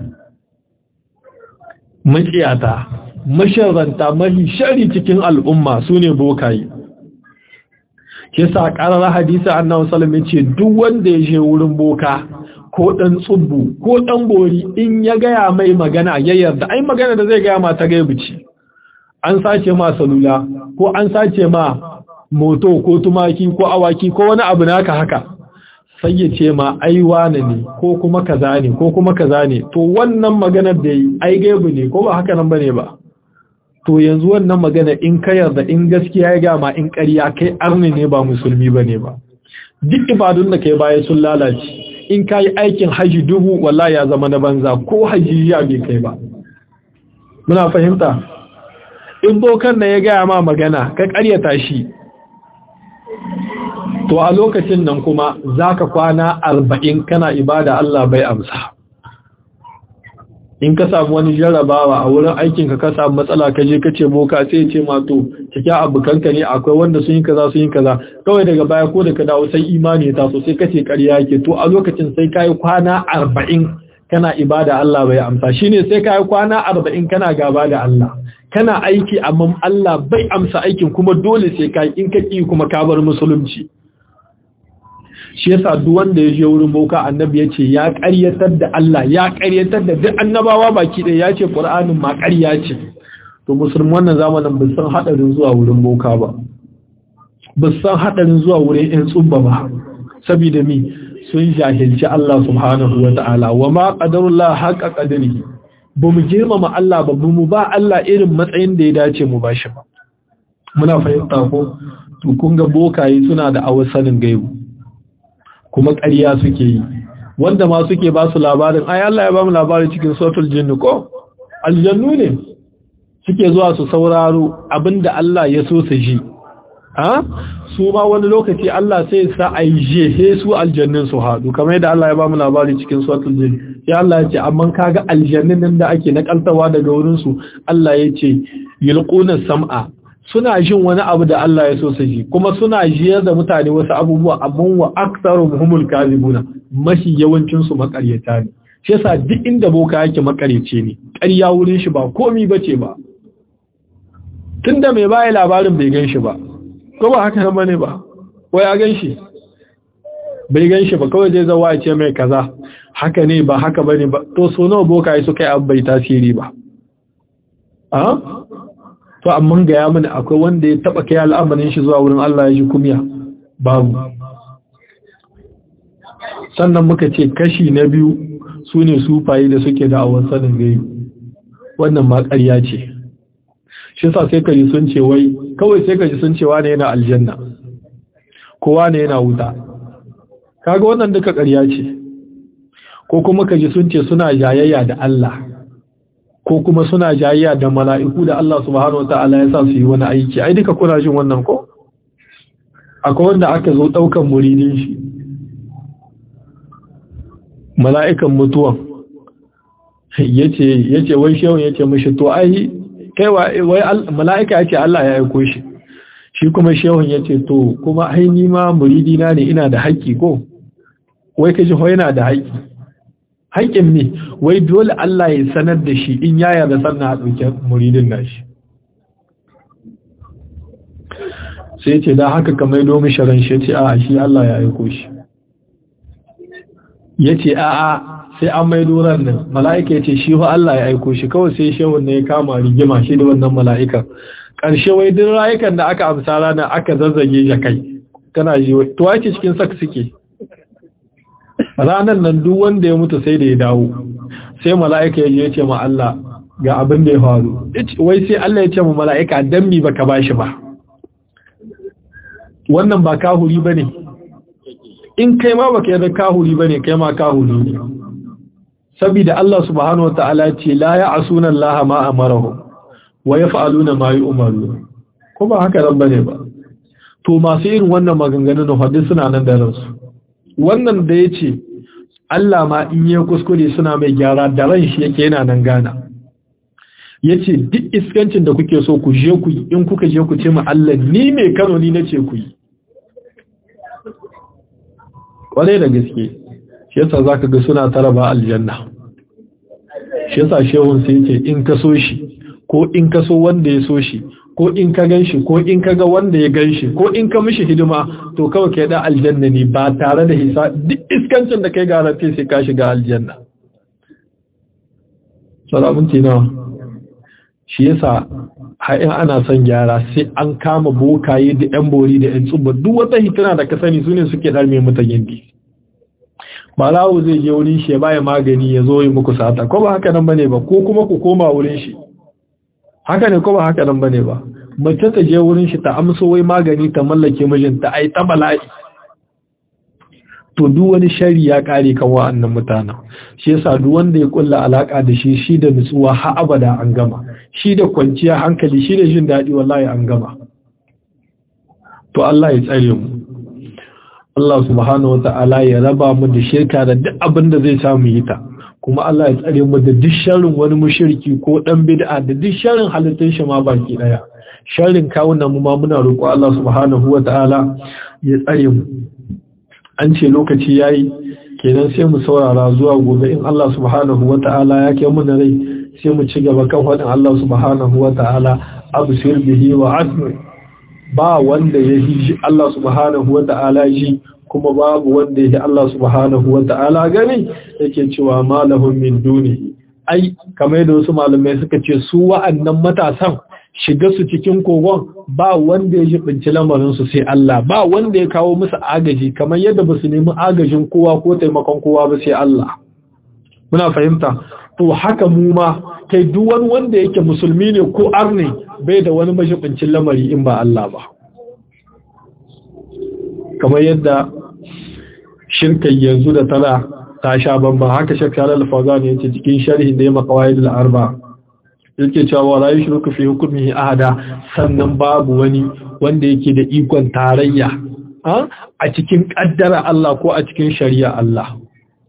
maciyata, masharanta, mahi shari cikin al'umma sune bokaye. Ke sa ƙarar hadisi annabi sallallahu alaihi wasallam yace duk wanda ya je wurin boka ko dan tsubbu ko dan bori in ya gaya mai magana ya yarda, ai magana da zai gaya ma ta gaibu ce. An sace ma salula ko an sace ma moto ko tumaki ko awaki ko wani abu naka haka, sai ya ce ma ai wane ne ko kuma kaza ne ko kuma kaza ne, to wannan maganar da yi ai gaibu ne ko ba haka nan bane ba. To yanzu wannan magana in ka yarda, in gaskiya ya gama, in ƙarya kai arni ne ba musulmi bane ba. Duk ibadun da kai baya sun lalace. In ka yi aikin haji 1000 wallahi ya zama na banza, ko haji ya bai kai ba. Muna fahimta. In bokan na ya gaya ma magana ka ƙaryata shi, to a lokacin nan kuma zaka kwana 40 kana ibada Allah bai amsa. In ka samu wani jarrabawa a wurin aikinka ka samu matsala ka je ka ce boka, sai ya ce ma to cikin abokanka ne akwai wanda sun yi kaza sun yi kaza, kawai daga baya ko da ka dawo sai imani ya taso sai ka ce ƙarya yake, to a lokacin sai ka yi kwana 40 kana ibada Allah bai amsa. Shine sai ka yi kwana 40 kana gaba da Allah, kana aiki amma Allah bai amsa aikin, kuma dole sai ka yi, in ka ƙi kuma ka bar musulunci. Shi yasa duk wanda ya je wurin boka, annabi ya ce ya ƙaryatar da Allah, ya ƙaryatar da duk annabawa baki ɗaya, ya ce Qur'anin ma ƙarya ce. To musulmi wannan zamanin ba san hadarin zuwa wurin boka ba, ba san hadarin zuwa wurin ƴan tsubba ba, saboda mi sun jahilci Allah subhanahu wata'ala. Wa ma qadarullah haqa qadarihi, ba mu girmama Allah ba, mu ba Allah irin matsayin da ya dace mu bashi ba. Muna fahimta ko? To kun ga bokaye suna da awasanin gaibu, kuma ƙarya suke yi, wanda ma suke ba su labarin, ai Allah ya ba mu labarin cikin suratul jinn ko aljannu ne suke zuwa su sauraro abinda Allah ya so su ji. Su ma wani lokaci Allah sai sa ai jehe su aljannin su haɗu, kamar yadda Allah ya ba mu labarin cikin suratul jinn. Ya Allah ya ce amma kaga aljannin nan da ake nakaltawa daga wurin su, Allah ya ce yulquna sam'a, suna jin wani abu da Allah ya so su ji, kuma suna jiyar da mutane wasu abubuwa, abun wa aktsaruhum humul kadhibuna, mashi yawancin su makaryata ne. Shi yasa duk inda boka yake makaryace ne, ƙarya wurin shi ba komai bace ba. Tunda mai baya labarin bai ganshi ba, ko ba haka nan bane ba, ko ya ganshi bai ganshi ba, kawai zai zawa ya ce mai kaza haka ne ba haka bane ba. To so nawa boka yi suka yi abu bai tasiri ba. To amma ga ya mana akwai wanda ya taba kai al'amarin shi zuwa wurin Allah ya ji kumya? Babu. Sannan muka ce kashi na biyu sune sufaye da suke da awan sanin gaibi. Wannan ma ƙarya ce. Shi yasa sai kaji sun ce wai kawai sai kaji sun ce wani yana aljanna, kowa ne yana wuta. Kaga wannan duka ƙarya ce. Ko kuma kaji sun ce suna jayayya da Allah, ko kuma suna jayayya da mala'iku da Allah subhanahu wata'ala ya sa su yi wani aiki. Ai duka kuna jin wannan ko? Akwai wanda aka zo ɗaukan muridin shi, mala'ikan mutuwan yace wai shehun yace mishi to ai kai wai mala'ika yace Allah ya aiko shi. Shi kuma shehun yace to kuma ai ni ma muridina ne, ina da haƙƙi ko? Wai kaji ho yana da haƙƙi. Haƙƙin ne, wai dole Allah ya sanar da shi in yaya da sannan a ɗauke muridin nashi. Sai ce da haka kamar domin sharan shi ce a shi Allah ya aiko shi. Ya ce a sai an mai doron nan, mala'ika ya ce shi fa Allah ya aiko shi, kawai sai shehun ne ya kama rigima shi da wannan mala'ikan. Ƙarshe wai duk rayukan da aka amsa ranar aka zazzage ya kai, kana ji to wace cikin sak suke. Ranar nan duk wanda ya mutu sai da ya dawo, sai mala'ika ya ce ma Allah ga abin da ya faru. Wai sai Allah ya ce ma mala'ika dan mi baka bashi ba. wannan ba kahuri bane in kai ma baka yarda kahuri bane kai ma kahuri ne saboda Allah subhanahu wataala ce la ya'suna Allah ma amarahu wa yaf'aluna ma yu'maru ko ba haka nan bane ba to masu irin wannan maganganun da hadisi suna nan da ransu wannan da yace Allah ma in yi kuskure suna mai gyara da ran shi yake yana nan gana yace duk iskancin da kuke so ku je ku yi in kuka je ku ce ma Allah ni mai Kano ni nace ku yi kwarai da gaske shi yasa zaka ga suna taraba aljanna shi yasa shehun sai yace in ka so shi ko in ka so wanda ya so shi ko in ka ganshi ko in ka ga wanda ya ganshi ko in ka mishi hidima to kawai kai da aljanna ne ba tare da duk iskancin da kai garanti sai ka shiga aljanna salamun tina shi yasa hain ana son gyara sai an kama bokaye da yan bori da yan tsubba duk wata hitina da ka sani sune suke darme mutane gindi balawo zai je wurin shi ya baya magani ya zo yi muku sata ko ba haka nan bane ba ko kuma ku koma wurin shi haka ne ko ba haka nan bane ba mace ta je wurin shi ta amso wai magani ta mallake mijinta ai ta bala'i to duk wani shari ya kare kan wa'annan mutanen shi yasa duk wanda ya kulla alaka da shi da nutsuwa har abada an gama shi da kwanciya hankali shi da jin dadi wallahi an gama to Allah ya tsare mu Allah subhanahu wata'ala ya raba mu da shirka da duk abin da zai samu yi ta kuma Allah ya tsare mu da duk sharrin wani mushriki ko dan bid'a da duk sharrin halittun shi ma baki daya sharrin kawunan mu ma muna roƙo Allah subhanahu wata'ala ya tsare mu an ce lokaci yayi kenan sai mu saurara zuwa gobe in Allah subhanahu wata'ala ya kai mu na rai sai mu ci gaba kan wadin Allah subhanahu wata'ala absir bihi wa asmi ba wanda ya ji Allah subhanahu wata'ala ji kuma babu wanda ya Allah subhanahu wata'ala gani yake cewa malahum min duni ai kamar da wasu malamai suka ce su wa'annan matasan shiga su cikin kogon ba wanda ya jibinci lamarin su sai Allah ba wanda ya kawo musu agaji kamar yadda ba su nemi agajin kowa ko taimakon kowa ba sai Allah muna fahimta to haka mu ma kai duk wani wanda yake musulmi ne ko arne bai da wani majibincin lamari in ba Allah ba kamar yadda shirkai yanzu da tana ta sha bamba haka shakkar al-fawzan yace cikin sharhin da ya maqawaid al-arba yake cewa la yushriku fi hukmihi ahada sannan babu wani wanda yake da ikon tarayya a cikin kaddara Allah ko a cikin shari'a Allah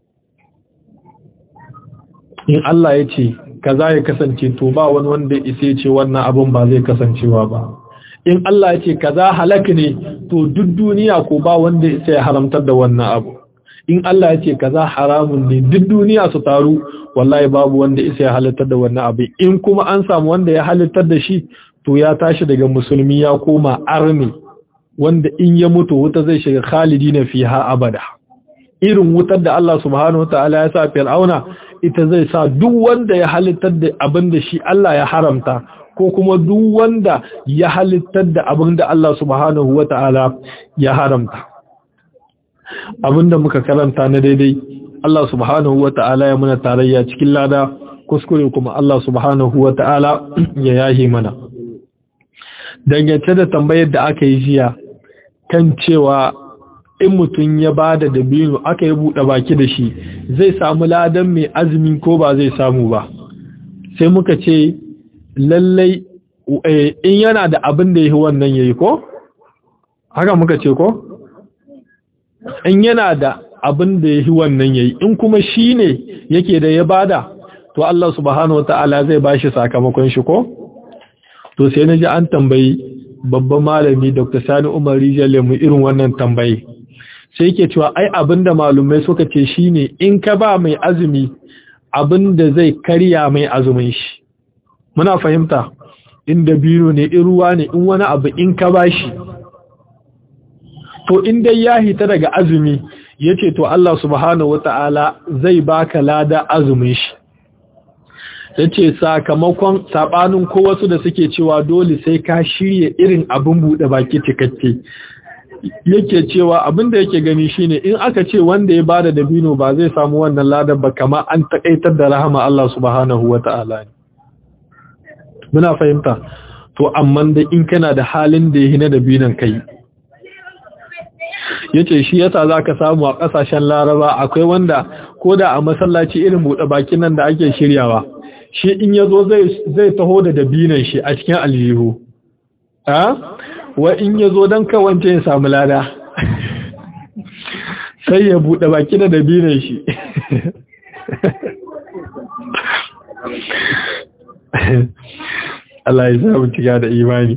in Allah ya ce kaza ya kasance to ba wani wanda ya ce wannan abun ba zai kasancewa ba in Allah ya ce kaza halaka ne to duk duniya ko ba wanda ya haramtar da wannan abu in Allah ya ce kaza haramun ne duk duniya su taru wallahi babu wanda ya halittar da wannan abu in kuma an samu wanda ya halittar da shi to ya tashi daga musulmi ya koma arni wanda in ya mutu wuta zai shiga khalidina fiha abada irin wutar da Allah subhanahu wataala ya sa fir'auna ita zai sa duk wanda ya halittar da abin da shi Allah ya haramta ko kuma duk wanda ya halittar da abin da Allah subhanahu wataala ya haramta abinda muka karanta na daidai Allah subhanahu wata'ala ya muna tarayya cikin lada kuskure kuma Allah subhanahu wata'ala ya yahi mana dangance da tambayar da aka yi jiya kan cewa in mutum ya bada dabino aka yi buɗe baki da shi zai samu ladan mai azumi ko ba zai samu ba sai muka ce lallai in yana da abin da yi wannan yayi ko haka muka ce ko in yana da abin da yayi wannan yayi in kuma shine yake da ya bada to Allah subhanahu wataala zai bashi sakamakon shi ko to sai naji an tambayi babban malami Dr. Sani Umar Rijale mu irin wannan tambayi sai yake cewa ai abinda malumai suka ce shine in ka ba mai azumi abinda zai karya mai azumin shi muna fahimta inda biro ne in ruwa ne in wani abu in ka bashi to in dai ya hita daga azumi yace to Allah subhanahu wataala zai baka lada azumin shi yace sakamakon sabanin ko wasu da suke cewa dole sai ka shirye irin abin bude baki cikakke yake cewa abinda yake gani shine in aka ce wanda ya bada dabino ba zai samu wannan ladan ba kama an takaitar da rahama Allah subhanahu wataala muna fahimta to amma da in kana da halin da yake na dabinon kai yace shi yasa zaka samu a kasashen Laraba akwai wanda koda a masallaci irin bude bakin nan da ake shiryawa shi in yazo zai taho da dabinan shi a cikin aljihu wa in yazo dan kawance ya samu lada sai ya bude baki da dabinan shi Allah ya sa mu cika da imani.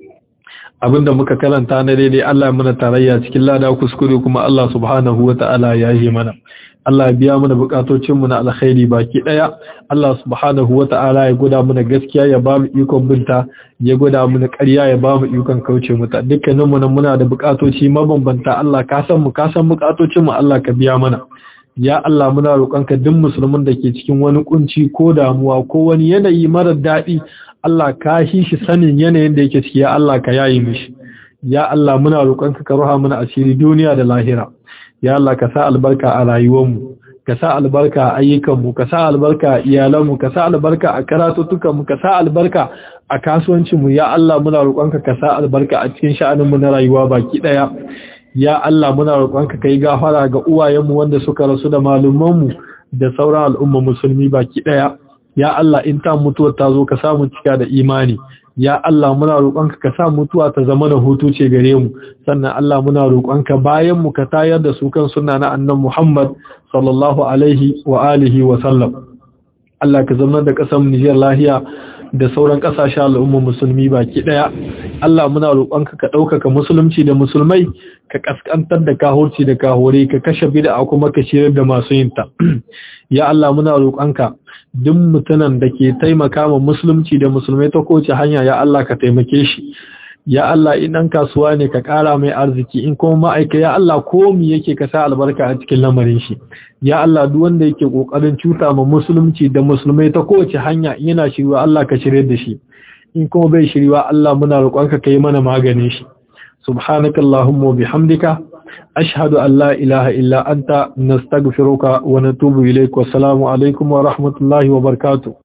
Abinda muka karanta na daidai Allah muna tarayya cikin lada kuskure kuma Allah subhanahu wata'ala ya yi mana. Allah ya biya mana bukatocinmu na alkhairi baki daya. Allah subhanahu wata'ala ya gwada mana gaskiya ya ba mu ikon binta, ya gwada mana ƙarya ya ba mu ikon kauce mata. Dukkaninmu nan muna da bukatoci mabambanta. Allah ka san mu, ka san bukatocinmu, Allah ka biya mana. Ya Allah muna roƙonka duk musulmin da ke cikin wani kunci ko damuwa ko wani yanayi mara daɗi, Allah ka shi sanin yanayin da yake ciki, ya Allah ka yayi mishi. Ya Allah muna roƙonka ka ruha mana asiri duniya da lahira. Ya Allah ka sa albarka a rayuwarmu, ka sa albarka a ayyukanmu, ka sa albarka a iyalanmu, ka sa albarka a karatutukanmu, ka sa albarka a kasuwancinmu. Ya Allah muna roƙonka ka sa albarka a cikin sha'aninmu na rayuwa baki ɗaya. Ya Allah muna roƙonka kai gafara ga uwayenmu wanda suka rasu da malumanmu da sauran al'umma musulmi baki ɗaya. Ya Allah in ta mutuwa ta zo ka samu cika da imani. Ya Allah muna roƙonka ka sa mutuwa ta zama da hutu ce gare mu. Sannan Allah muna roƙonka bayan mu ka tayar da su kan sunna na annabi Muhammad sallallahu alaihi wa alihi wa sallam. Allah ka zama da ƙasar Nijar lahiya da sauran ƙasashen al'umma musulmi baki ɗaya. Allah muna roƙonka ka ɗaukaka musulunci da musulmai, ka ƙasƙantar da kahurci da kahore, ka kashe bid'a kuma ka shirar da masu yinta. Ya Allah muna roƙonka duk mutumin da ke taimaka ma musulunci da musulmai ta kowace hanya, ya Allah ka taimake shi. Ya Allah in ɗan kasuwa ne ka ƙara mai arziki, in kuma ma'aika ya Allah komi yake ka sa albarka a cikin lamarin shi. Ya Allah duk wanda yake ƙoƙarin cuta ma musulunci da musulmai ta kowace hanya yana shirwa, Allah ka shirye da shi. In kuma bai shirwa, Allah muna roƙonka ka yi mana maganin shi. Subhanakallahumma wa bihamdika ashhadu an la ilaha illa anta nastaghfiruka wa natubu ilaik. Wassalamu alaikum wa rahmatullahi wa barakatuh.